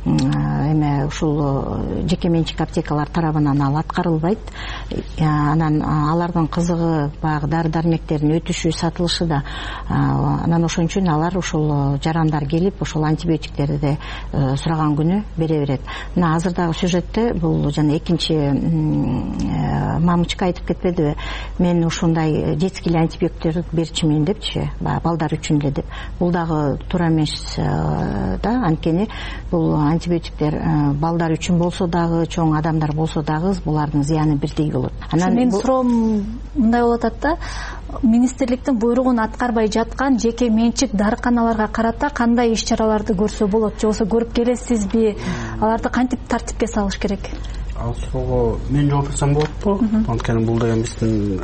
ушул жеке менчик аптекалар тарабынан ал аткарылбайт. Анан алардын кызыгы баягы дары дармектердин өтүшү, сатылышы да. Анан ошон үчүн алар ушул жарандар келип, ошол антибиотиктерди сураган күнү бере берет. Мына азырдагы сюжетте бул жана экинчи мамычка айтып кетпедиби? Мен ушундай детский антибиотиктер берчүмүн депчи, балдар үчүн эле деп. Бул дагы туура эмес да, анткени бул антибиотиктер балдар үчүн болсо дагы, чоң адамдар болсо дагы булардын зыяны бирдей болот. Мен суроом мындай болуп атат да, министрликтин буйругун аткарбай жаткан жеке менчик дарыканаларга карата кандай иш-чараларды көрсө болот, же болбосо көрүп келесизби? Аларды кантип тартипке салыш керек? Ал суроого мен жооп берсем болотпу? Анткени бул деген биздин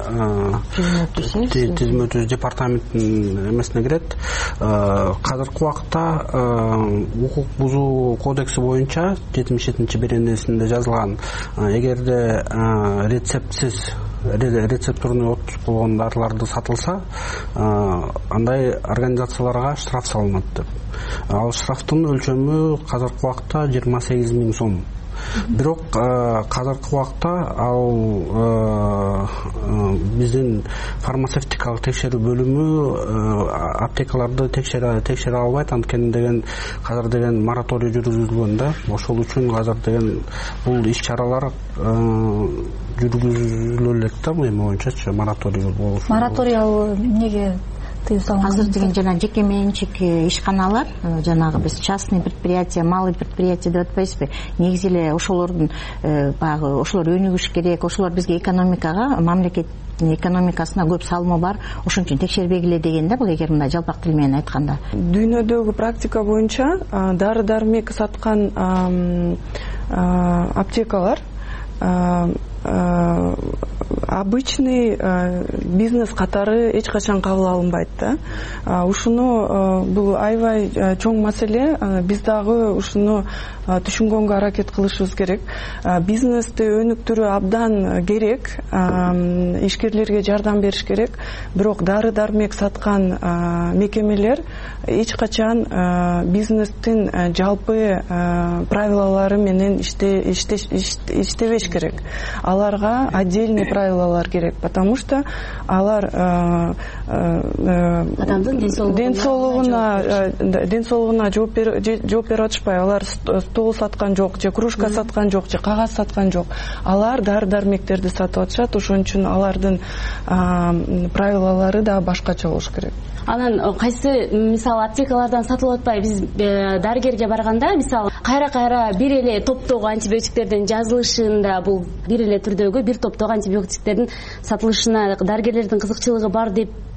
тизме департаменттин эмесине кирет. Казыркы убакта укук бузуу кодекси боюнча 77-беренесинде жазылган, эгерде рецептурный отпуск болгон дарыларды сатылса, андай организацияларга штраф салынат деп. Ал штрафтын өлчөмү казыркы убакта 28 000 сом. Бирок казыркы убакта ал биздин фармацевтикалык текшерүү бөлүмү аптекаларды текшере албайт, анткени деген казыр деген мораторий жүргүзүлгөн да. Ошол үчүн азыр деген бул иш-чаралар жүргүзүлө элек да, эми боюнчачы мораторий болушу. Мораторий ал эмнеге? Азыр деген жана жеке менчик ишканалар, жанагы биз частный предприятие, малый предприятие деп атпайбызбы? Негизи эле ошолордун баягы ошолор өнүгүш керек, ошолор бизге экономикага, мамлекеттин экономикасына көп салымы бар, ошон үчүн текшербегиле деген да, бул эгер мындай жалпак тил менен айтканда. Дүйнөдөгү практика боюнча дары-дармек саткан аптекалар обычный бизнес катары эч качан кабыл алынбайт да. Ушуну бул аябай чоң маселе. Биз дагы ушуну түшүнгөнгө аракет кылышыбыз керек. Бизнести өнүктүрүү абдан керек, ишкерлерге жардам бериш керек. Бирок дары-дармек саткан мекемелер эч качан бизнестин жалпы правилалары менен иштебеш керек. Аларга отдельный правилалар керек, потому что алар ден соолугуна жооп берип атышпай, алар стол саткан жок, же кружка саткан жок, же кагаз саткан жок. Алар дары-дармектерди сатып атышат, ошон үчүн алардын правилалары да башкача болуш керек. Анан кайсы мисалы аптекалардан сатылып атпай, биз дарыгерге барганда мисалы кайра бир эле топтогу антибиотиктердин жазылышында, бул бир эле түрдөгү бир топтогу антибиотиктердин сатылышына дарыгерлердин кызыкчылыгы бар деп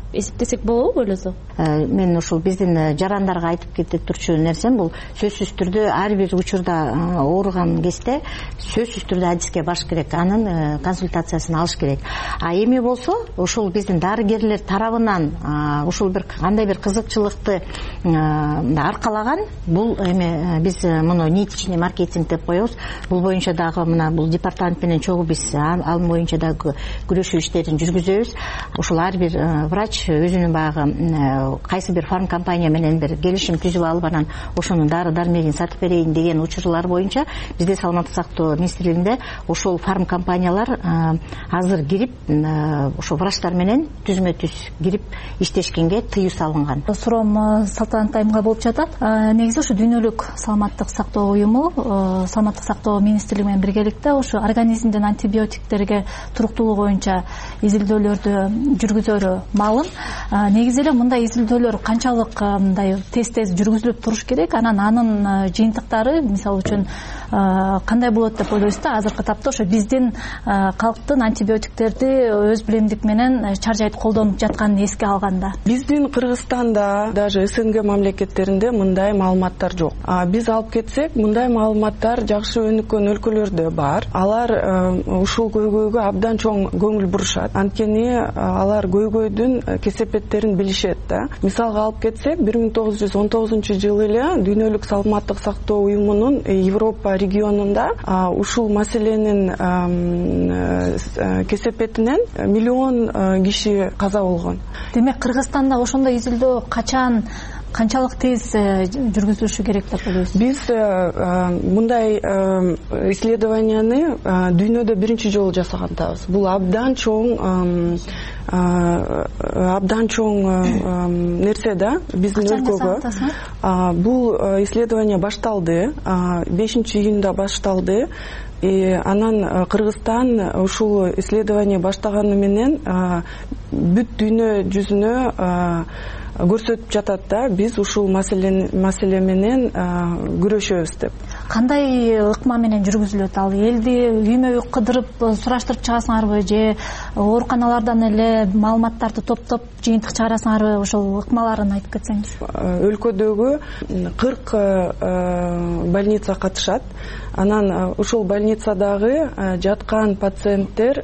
эсептесек болобу ойлосок? Мен ушул биздин жарандарга айтып кете турчу нерсем бул сөзсүз түрдө ар бир учурда ооруган кезде сөзсүз түрдө адиске барыш керек, анын консультациясын алыш керек. Эми болсо ушул биздин дарыгерлер тарабынан ушул бир кандай бир кызыкчылыкты аркалаган, бул эми биз муну нитичный маркетинг деп коебуз. Бул боюнча дагы мына бул департамент менен чогуу биз ал боюнча дагы күрөшүү иштерин жүргүзөбүз. Ушул ар бир врач өзүнүн баягы кайсы бир фарм компания менен бир келишим түзүп алып, анан ошонун дары дармегин сатып берейин деген учурлар боюнча бизде саламаттык сактоо министрлигинде ушул фарм компаниялар азыр кирип, ошо врачтар менен түзмө түз кирип иштешкенге тыюу салынган. Суроом Салтанат айымга болуп жатат. Негизи ушу дүйнөлүк саламаттык сактоо уюму саламаттык сактоо министрлиги менен биргеликте ушу организмдин антибиотиктерге туруктуулугу боюнча изилдөөлөрдү жүргүзөрү маалым. Негизи эле мындай изилдөөлөр канчалык мындай тез жүргүзүлүп туруш керек, анан анын жыйынтыктары мисалы үчүн кандай болот деп ойлойсуз да? Азыркы тапта ошо биздин калктын антибиотиктерди өз билимдик менен чаржайт колдонуп жатканын эске алганда. Биздин Кыргызстанда, даже СНГ мамлекеттеринде мындай маалыматтар жок. Биз алып кетсек, мындай маалыматтар жакшы өнүккөн өлкөлөрдө бар. Алар ушул көйгөйгө абдан чоң көңүл бурушат. Анткени алар көйгөйдүн кесепеттерин билишет да. Мисалга алып кетсек, 1919-жылы эле Дүйнөлүк саламаттык сактоо уюмунун Европа регионунда ушул маселенин кесепетинен миллион киши каза болгон. Демек Кыргызстанда ошондой изилдөө канчалык тез жүргүзүлүшү керек деп ойлойсуз? Биз мындай исследованияны дүйнөдө биринчи жолу жасагандабыз. Бул абдан чоң нерсе да биздин өлкөгө. Бул исследование башталды, 5-июнда башталды. Анан Кыргызстан ушул исследование баштаганы менен бүт дүйнө жүзүнө көрсөтүп жатат да, биз ушул маселе менен күрөшөбүз деп. Кандай ыкма менен жүргүзүлөт ал? Элди үймө-үй кыдырып сураштырып чыгасыңарбы же ооруканалардан эле маалыматтарды топтоп жыйынтык чыгарасыңарбы? Ошол ыкмаларын айтып кетсеңиз. Өлкөдөгү 40 больница катышат. Анан ушул больницадагы жаткан пациенттер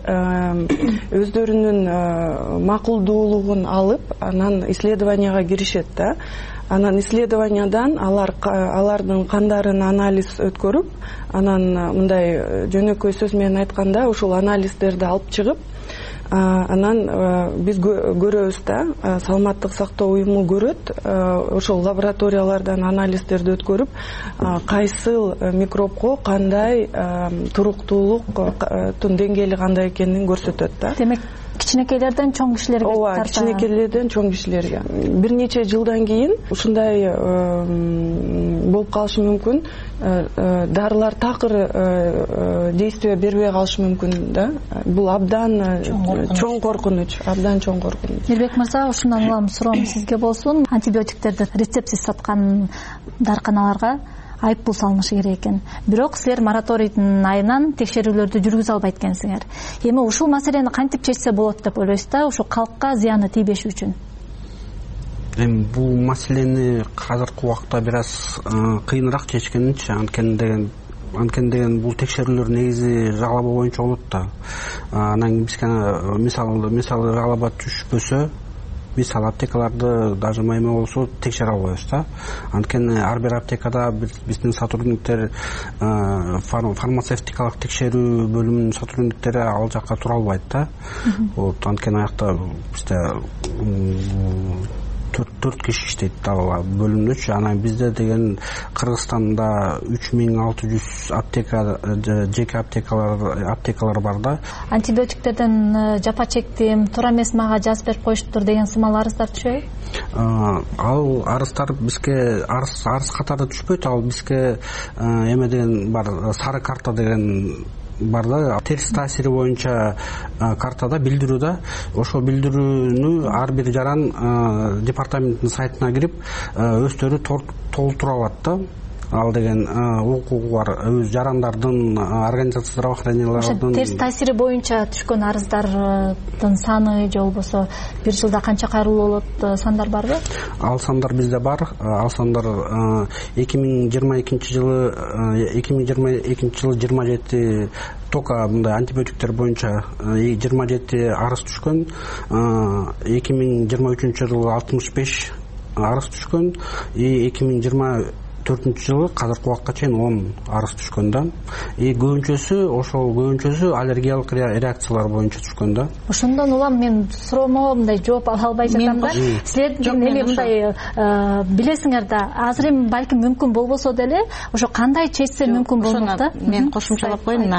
өздөрүнүн макулдуулугун алып, анан исследованияга киришет да. Анан исследованиядан алардын кандарын анализ өткөрүп, анан мындай жөнөкөй сөз менен айтканда ушул анализдерди алып чыгып, анан биз көрөбүз да, саламаттык сактоо уюму көрөт, ошол лабораториялардан анализдерди өткөрүп, кайсыл микробко кандай туруктуулуктун деңгээли кандай экенин көрсөтөт да. Демек кичинекейлерден чоң кишилерге тарта. Кичинекейлерден чоң кишилерге. Бир нече жылдан кийин ушундай болуп калышы мүмкүн. Дарылар такыр действие бербей калышы мүмкүн да. Бул абдан чоң коркунуч, Мирбек мырза, ушундан улам суроом сизге болсун. Антибиотиктерди рецептсиз саткан дарканаларга айыппул салынышы керек экен. Бирок силер мораторийдин айынан текшерүүлөрдү жүргүзө албайт экенсиңер. Эми ушул маселени кантип чечсе болот деп ойлойсуз да, ошо калкка зыяны тийбеш үчүн? Эми бул маселени азыркы убакта бир аз кыйыныраак чечкенинчи, анткени деген бул текшерүүлөр негизи жалоба боюнча болот да. Анан бизге мисалы жалоба түшпөсө, биз ал аптекаларды даже майме болсо текшере албайбыз да. Анткени ар бир аптекада биздин сотрудниктер, фармацевтикалык текшерүү бөлүмүнүн сотрудниктери ал жакка тура албайт да. Анткени аякта бизде 4 киши иштейт ал бөлүмдөчү. Анан бизде деген Кыргызстанда 3600 аптека, жеке аптекалар бар да. Антибиотиктерден жапа чектим, туура эмес мага жазып берип коюштур деген сымал арыздар түшөбү? Ал арыздар бизге арыз катары түшпөйт. Ал бизге эме деген бар, сары карта деген бар да, терс таасири боюнча картада билдирүү да. Ошол билдирүүнү ар бир жаран департаменттин сайтына кирип өздөрү толтура алат да. ал деген укугу бар өз жарандардын организация здравоохранениялардын терс таасири боюнча түшкөн арыздардын саны же болбосо бир жылда канча кайрылуу болот сандар барбы? Ал сандар бизде бар. Ал сандар 2022 жылы 27 тока мындай антибиотиктер боюнча 27 арыз түшкөн, 2023 жылы 65 арыз түшкөн, 2024 жылы казыркы убакка чейин 10 арыз түшкөн да. Көбүнчөсү аллергиялык реакциялар боюнча түшкөн да. Ошондон улам мен суроомо мындай жооп ала албай жатам да. Силердин эми мындай билесиңер да, азыр эми балким мүмкүн болбосо деле ошо кандай чечсе мүмкүн болмок да. Мен кошумчалап коеюн,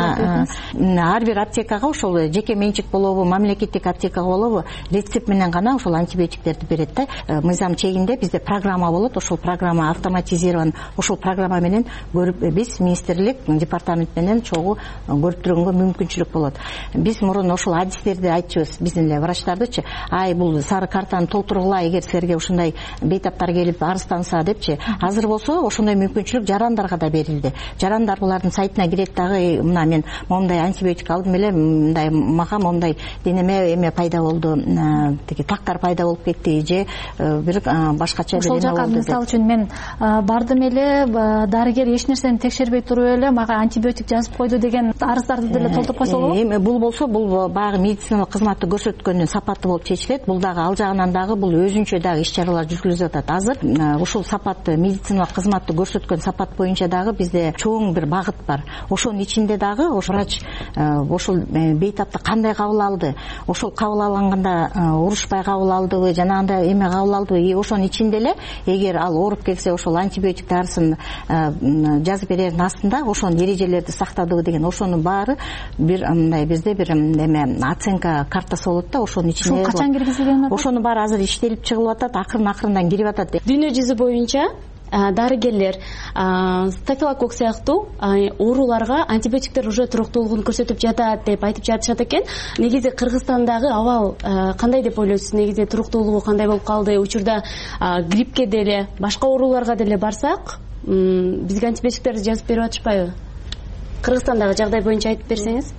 ар бир аптекага ошол жеке менчик болобу, мамлекеттик аптекага болобу, рецепт менен гана ошол антибиотиктерди берет да. Мыйзам чегинде бизде программа болот, ошол программа автоматизирован, ошол программа менен көрүп биз министрлик департамент менен чогуу көрүп турганга мүмкүнчүлүк болот. Биз мурун ошол адистерди айтчубуз, биздин эле врачтардычы, ай бул сары картаны толтургула, эгер силерге ушундай бейтаптар келип арызданса депчи. Азыр болсо ошондой мүмкүнчүлүк жарандарга да берилди. Жарандар булардын сайтына кирет дагы, мына мен момундай антибиотик алдым эле, мындай мага момундай денеме эме пайда болду, тиги тактар пайда болуп кетти же бир башкача ошол жака мисалы үчүн мен бардым эле, дарыгер эч нерсени текшербей туруп эле мага антибиотик жазып койду деген арыздарды деле толтуруп койсо болобу? Эми бул болсо бул баягы медициналык кызматты көрсөткөндүн сапаты болуп чечилет. Бул дагы ал жагынан дагы бул өзүнчө дагы иш-чаралар жүргүзүп атат. Азыр ушул сапатты, медициналык кызматты көрсөткөн сапат боюнча дагы бизде чоң бир багыт бар. Ошонун ичинде дагы врач ошол бейтапты кандай кабыл алды, ошол кабыл алганда урушпай кабыл алдыбы, жанагындай эме кабыл алдыбы, ошонун ичинде эле эгер ал ооруп келсе ошол антибиотик дарысын жазып берердин астында ошонун эрежелерди сактадыбы деген ошонун баары бир мындай бизде бир эме оценка картасы болот да, ошонун ичинде. Ошол качан киргизилген атат? Ошонун баары азыр иштелип чыгылып атат, акырын-акырындан кирип атат. Дүйнө жүзү боюнча дарыгерлер стафилококк сыяктуу ооруларга антибиотиктер уже туруктуулугун көрсөтүп жатат деп айтып жатышат экен. Негизи Кыргызстандагы абал кандай деп ойлойсуз? Негизи туруктуулугу кандай болуп калды? Учурда гриппке деле, башка ооруларга деле барсак, бизге антибиотиктерди жазып берип атышпайбы? Кыргызстандагы жагдай боюнча айтып берсеңиз.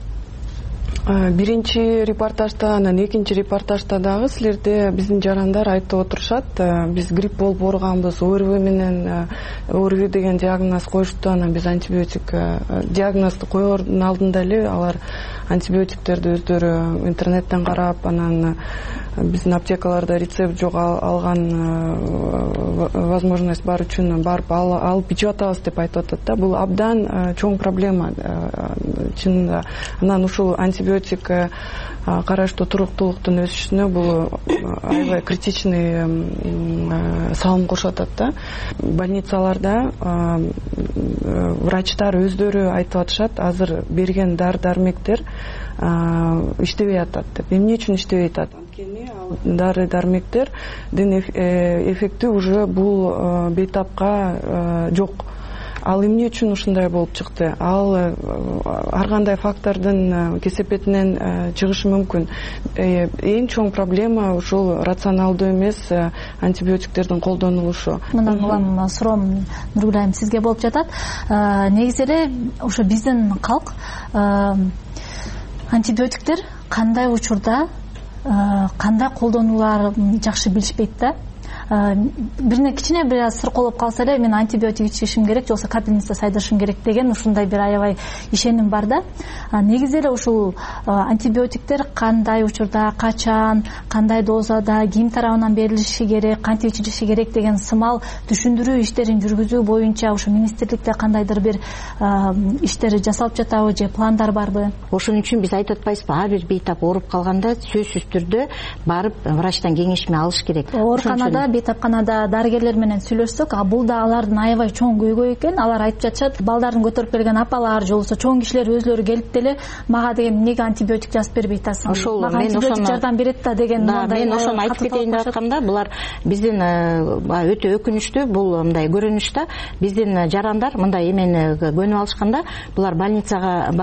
Биринчи репортажда, анан экинчи репортажда дагы силерде биздин жарандар айтып отурушат, биз грипп болуп ооруганбыз, ОРВИ менен ОРВИ деген диагноз коюшту, анан биз антибиотик диагнозду коердун алдында эле алар антибиотиктерди өздөрү интернеттен карап, анан биздин аптекаларда рецепт жок алган возможность бар үчүн барып алып ичип атабыз деп айтып атат да. Бул абдан чоң проблема чынында. Анан ушул антибиотик караштуу туруктуулуктун өсүшүнө бул аябай критичный салым кошуп атат да. Больницаларда врачтар өздөрү айтып атышат, азыр берген дары-дармектер иштебей атат деп. Эмне үчүн иштебей атат? Анткени ал дары-дармектердин эффекти уже бул бейтапка жок. Ал эмне үчүн ушундай болуп чыкты? Ал ар кандай фактордун кесепетинен чыгышы мүмкүн. Эң чоң проблема ушул рационалдуу эмес антибиотиктердин колдонулушу. Мындан улам суроом Нургүл айым сизге болуп жатат. Негизи эле ошо биздин калк антибиотиктер кандай учурда кандай колдонуларын жакшы билишпейт да. Бирине кичине бир аз сырколоп калса эле мен антибиотик ичишим керек, жоксо капельница сайдырышым керек деген ушундай бир аябай ишеним бар да. Негизи эле ушул антибиотиктер кандай учурда, качан, кандай дозада, ким тарабынан берилиши керек, кантип ичилиши керек деген сымал түшүндүрүү иштерин жүргүзүү боюнча ушу министрликте кандайдыр бир иштер жасалып жатабы же пландар барбы? Ошон үчүн биз айтып атпайбызбы, ар бир бейтап ооруп калганда сөзсүз түрдө барып врачтан кеңешме алыш керек. Ооруканада, бейтапканада дарыгерлер менен сүйлөшсөк, бул да алардын аябай чоң көйгөй экен. Алар айтып жатышат, балдарын көтөрүп келген апалар же болбосо чоң кишилер өзлөрү келип деле мага деген эмнеге антибиотик жазып бербей атасың? Ошол мага антибиотик жардам берет да деген. Мен ошону айтып кетейин деп аткамда, булар биздин өтө өкүнүчтүү, бул мындай көрүнүш да. Биздин жарандар мындай эмени көнүп алышканда, булар больница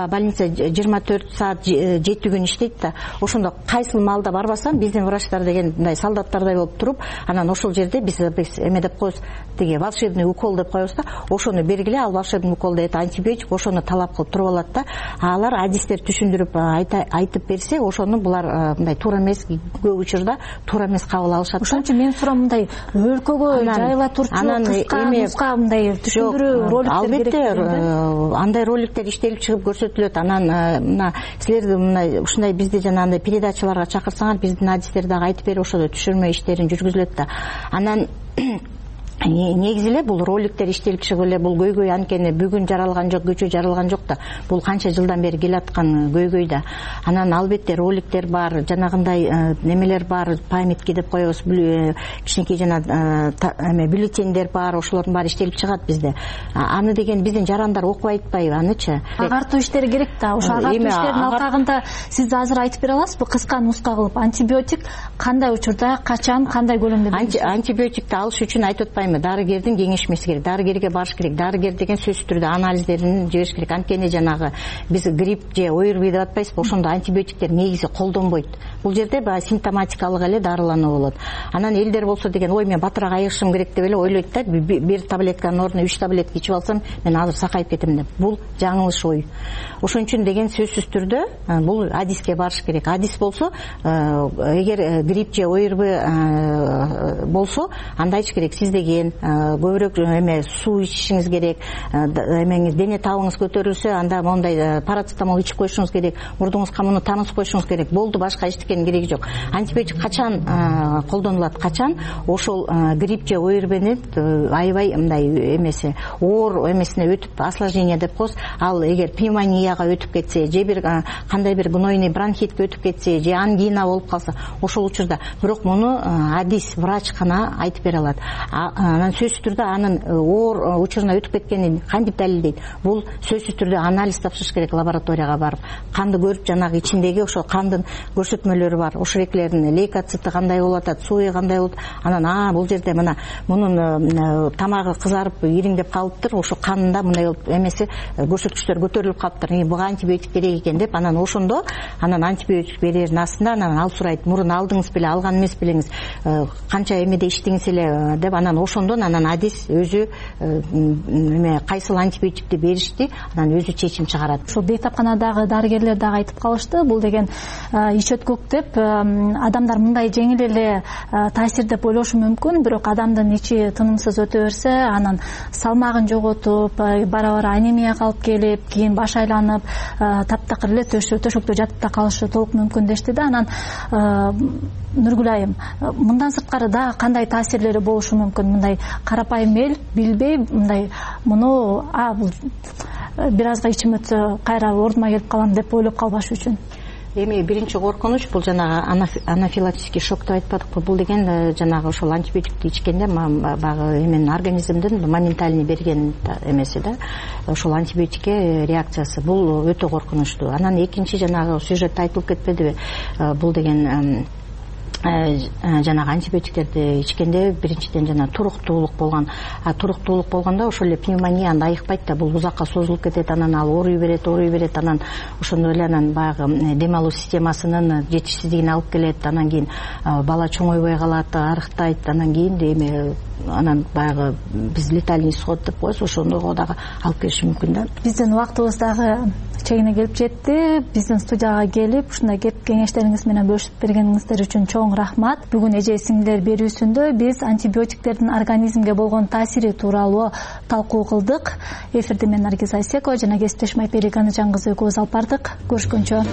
24 саат 7 күн иштейт да. Ошондо кайсыл маалда барбасам, биздин врачтар деген мындай солдаттардай болуп туруп, анан ошол жерде биз эме деп коебуз, тиги волшебный укол деп коебуз да, ошону бергиле, ал волшебный укол дейт антибиотик, ошону талап кылып туруп алат да. Алар адистер түшүндүрүп айтып берсе, ошону булар мындай туура эмес, көп учурда туура эмес кабыл алышат. Ошон үчүн мен суроом, мындай өлкөгө жайыла турчу кыска нуска мындай түшүндүрүү роликтер керек. Албетте, андай роликтер иштелип чыгып көрсөтүлөт. Анан мына силерди мына ушундай бизди жанагындай передачаларга чакырсаңар, биздин адистер дагы айтып берип ошодо түшүрмө иштерин жүргүзүлөт да. Анан негизи эле бул роликтер иштелип чыгып эле, бул көйгөй анткени бүгүн жаралган жок, кечээ жаралган жок да. Бул канча жылдан бери келаткан көйгөй да. Анан албетте роликтер бар, жанагындай немелер бар, памятки деп коебуз, кичинекей жана эме бюллетендер бар, ошолордун баары иштелип чыгат бизде. Аны деген биздин жарандар окуп айтпайбы, анычы? Агартуу иштери керек да. Ошо агартуу иштердин алкагында сиз азыр айтып бере аласызбы, кыска нуска кылып, антибиотик кандай учурда, качан, кандай көлөмдө? Антибиотикти алыш үчүн айтып атпайм, дарыгердин кеңешмеси керек, дарыгерге барыш керек. Дарыгер деген сөзсүз түрдө анализдерин жибериш керек. Анткени жанагы биз грипп же ОРВИ деп атпайсызбы, ошондо антибиотиктер негизи колдонбойт. Бул жерде баягы симптоматикалык эле дарылануу болот. Анан элдер болсо деген, ой мен батыраак айыгышым керек деп эле ойлойт да, бир таблетканын ордуна 3 таблетка ичип алсам, мен азыр сакайып кетем деп. Бул жаңылыш ой. Ошон үчүн деген сөзсүз түрдө бул адиске барыш керек. Адис болсо, эгер грипп же ОРВИ болсо, андай керек, сиз деген көбүрөөк эме суу ичишиңиз керек, эмеңиз дене табыңыз көтөрүлсө, анда мондай парацетамол ичип коюшуңуз керек, мурдуңузга муну таныс коюшуңуз керек. Болду, башка эчтекенин кереги жок. Антибиотик качан колдонулат? Качан ошол грипп же ОРВИнин аябай мындай эмеси, оор эмесине өтүп, осложнение деп коебуз. Ал эгер пневмонияга өтүп кетсе, же бир кандай бир гнойный бронхитке өтүп кетсе, же ангина болуп калса, ошол учурда. Бирок муну адис, врач гана айтып бере алат. Анан сөзсүз түрдө анын оор учуруна өтүп кеткенин кантип далилдейт? Бул сөзсүз түрдө анализ тапшырыш керек, лабораторияга барып. Канды көрүп, жанагы ичиндеги ошо кандын көрсөтмөлөрү бар. Ошолеклердин лейкоцити кандай болуп атат, суы кандай болот. Анан бул жерде мына мунун тамагы кызарып, ириңдеп калыптыр, ошо канында мындай болуп эмеси көрсөткүчтөр көтөрүлүп калыптыр. Буга антибиотик керек экен деп, анан ошондо антибиотик берерин астында анан ал сурайт, мурун алдыңыз беле, алган эмес белеңиз, канча эмеде иштиңиз эле деп, анан ошондон анан адис өзү эме кайсыл антибиотикти беришти, анан өзү чечим чыгарат. Ошо бейтапканадагы дарыгерлер дагы айтып калышты, бул деген ич өткөк деп адамдар мындай жеңил эле таасир деп ойлошу мүмкүн, бирок адамдын ичи тынымсыз өтө берсе, анан салмагын жоготуп, бара-бара анемияга алып келип, кийин баш айланып, таптакыр эле төшөктө жатып да калышы толук мүмкүн дешти да. Анан Нургүл айым, мындан сырткары дагы кандай таасирлери болушу мүмкүн? Мындай карапайым эл билбей, мындай муну бул бир азга ичим өтсө кайра ордума келип калам деп ойлоп калбаш үчүн. Эми биринчи коркунуч бул жанагы анафилактический шок деп айтпадыкпы? Бул деген жанагы ошол антибиотикти ичкенде баягы эменин организмдин моментальный берген эмеси да, ошол антибиотикке реакциясы. Бул өтө коркунучтуу. Анан экинчи жанагы сюжетте айтылып кетпедиби? Бул деген жанагы антибиотиктерди ичкенде биринчиден жана туруктуулук болгон. Туруктуулук болгондо ошол эле пневмонияны айыкпайт да, бул узакка созулуп кетет, анан ал ооруй берет, анан ошондой эле анан баягы дем алуу системасынын жетишсиздигине алып келет, анан кийин бала чоңойбой калат, арыктайт, анан кийин эми анан баягы биз летальный исход деп коебуз, ошондойго дагы алып келиши мүмкүн да. Биздин убактыбыз дагы чегине келип жетти. Биздин студияга келип ушундай кеп кеңештериңиз менен бөлүшүп бергениңиздер үчүн чоң рахмат. Бүгүн эже сиңдилер берүүсүндө биз антибиотиктердин организмге болгон таасири тууралуу талкуу кылдык. Эфирде мен Наргиз Айсекова жана кесиптешим Айпери Ганычан кызы экөөбүз алып бардык. Көрүшкөнчө.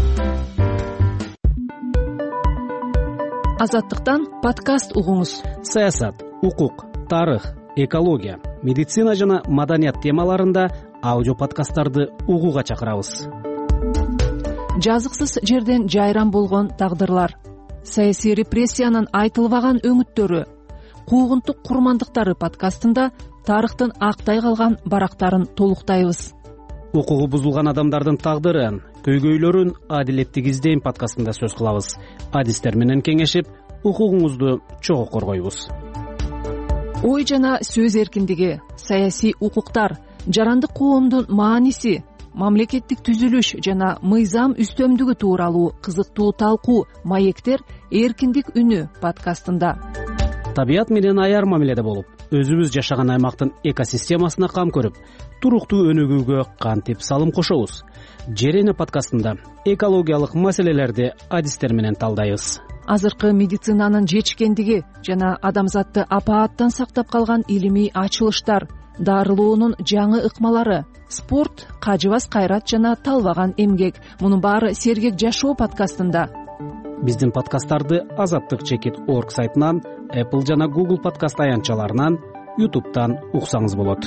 Азаттыктан подкаст угуңуз. Саясат, укук, тарых, экология, медицина жана маданият темаларында аудио подкасттарды угууга чакырабыз. Жазыксыз жерден жайран болгон тагдырлар, саясий репрессиянын айтылбаган өңүттөрү, куугунтук курмандыктары подкастында тарыхтын актай калган барактарын толуктайбыз. Укугу бузулган адамдардын тагдыры, көйгөйлөрүн адилеттик издейм подкастында сөз кылабыз. Адистер менен кеңешип, укугуңузду чогуу коргойбуз. Ой жана сөз эркиндиги, саясий укуктар, жарандык коомдун мааниси, мамлекеттик түзүлүш жана мыйзам үстөмдүгү тууралуу кызыктуу талкуу маектер эркиндик үнү подкастында. табият менен аяр мамиледе болуп, өзүбүз жашаган аймактын экосистемасына кам көрүп, туруктуу өнүгүүгө кантип салым кошобуз? Жерене подкастында экологиялык маселелерди адистер менен талдайбыз. Азыркы медицинанын жетишкендиги жана адамзатты апааттан сактап калган илимий ачылыштар, дарылоонун жаңы ыкмалары, спорт, кажыбас кайрат жана талбаган эмгек. Мунун баары Сергек жашоо подкастында. Биздин подкасттарды azattik.org сайтынан, Apple жана Google подкаст аянтчаларынан, YouTube'дан уксаңыз болот.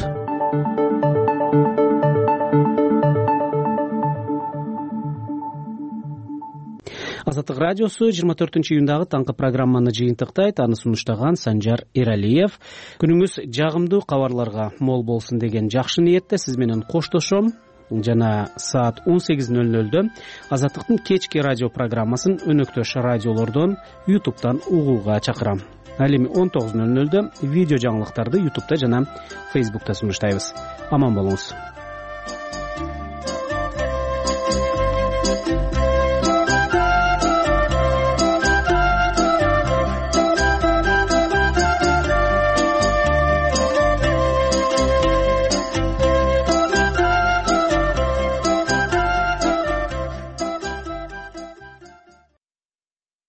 Азаттык радиосу 24-июндагы таңкы программаны жыйынтыктайт. Аны сунуштаган Санжар Эралиев. Күнүңүз жагымдуу, кабарларга мол болсун деген жакшы ниетте сиз менен коштошом. Жана саат 18:00 Азаттыктын кечки радио программасын өнөктөш радиолордон, YouTube'дан угууга чакырам. Ал эми 19:00 видео жаңылыктарды YouTube'да жана Facebook'та сунуштайбыз. Аман болуңуз.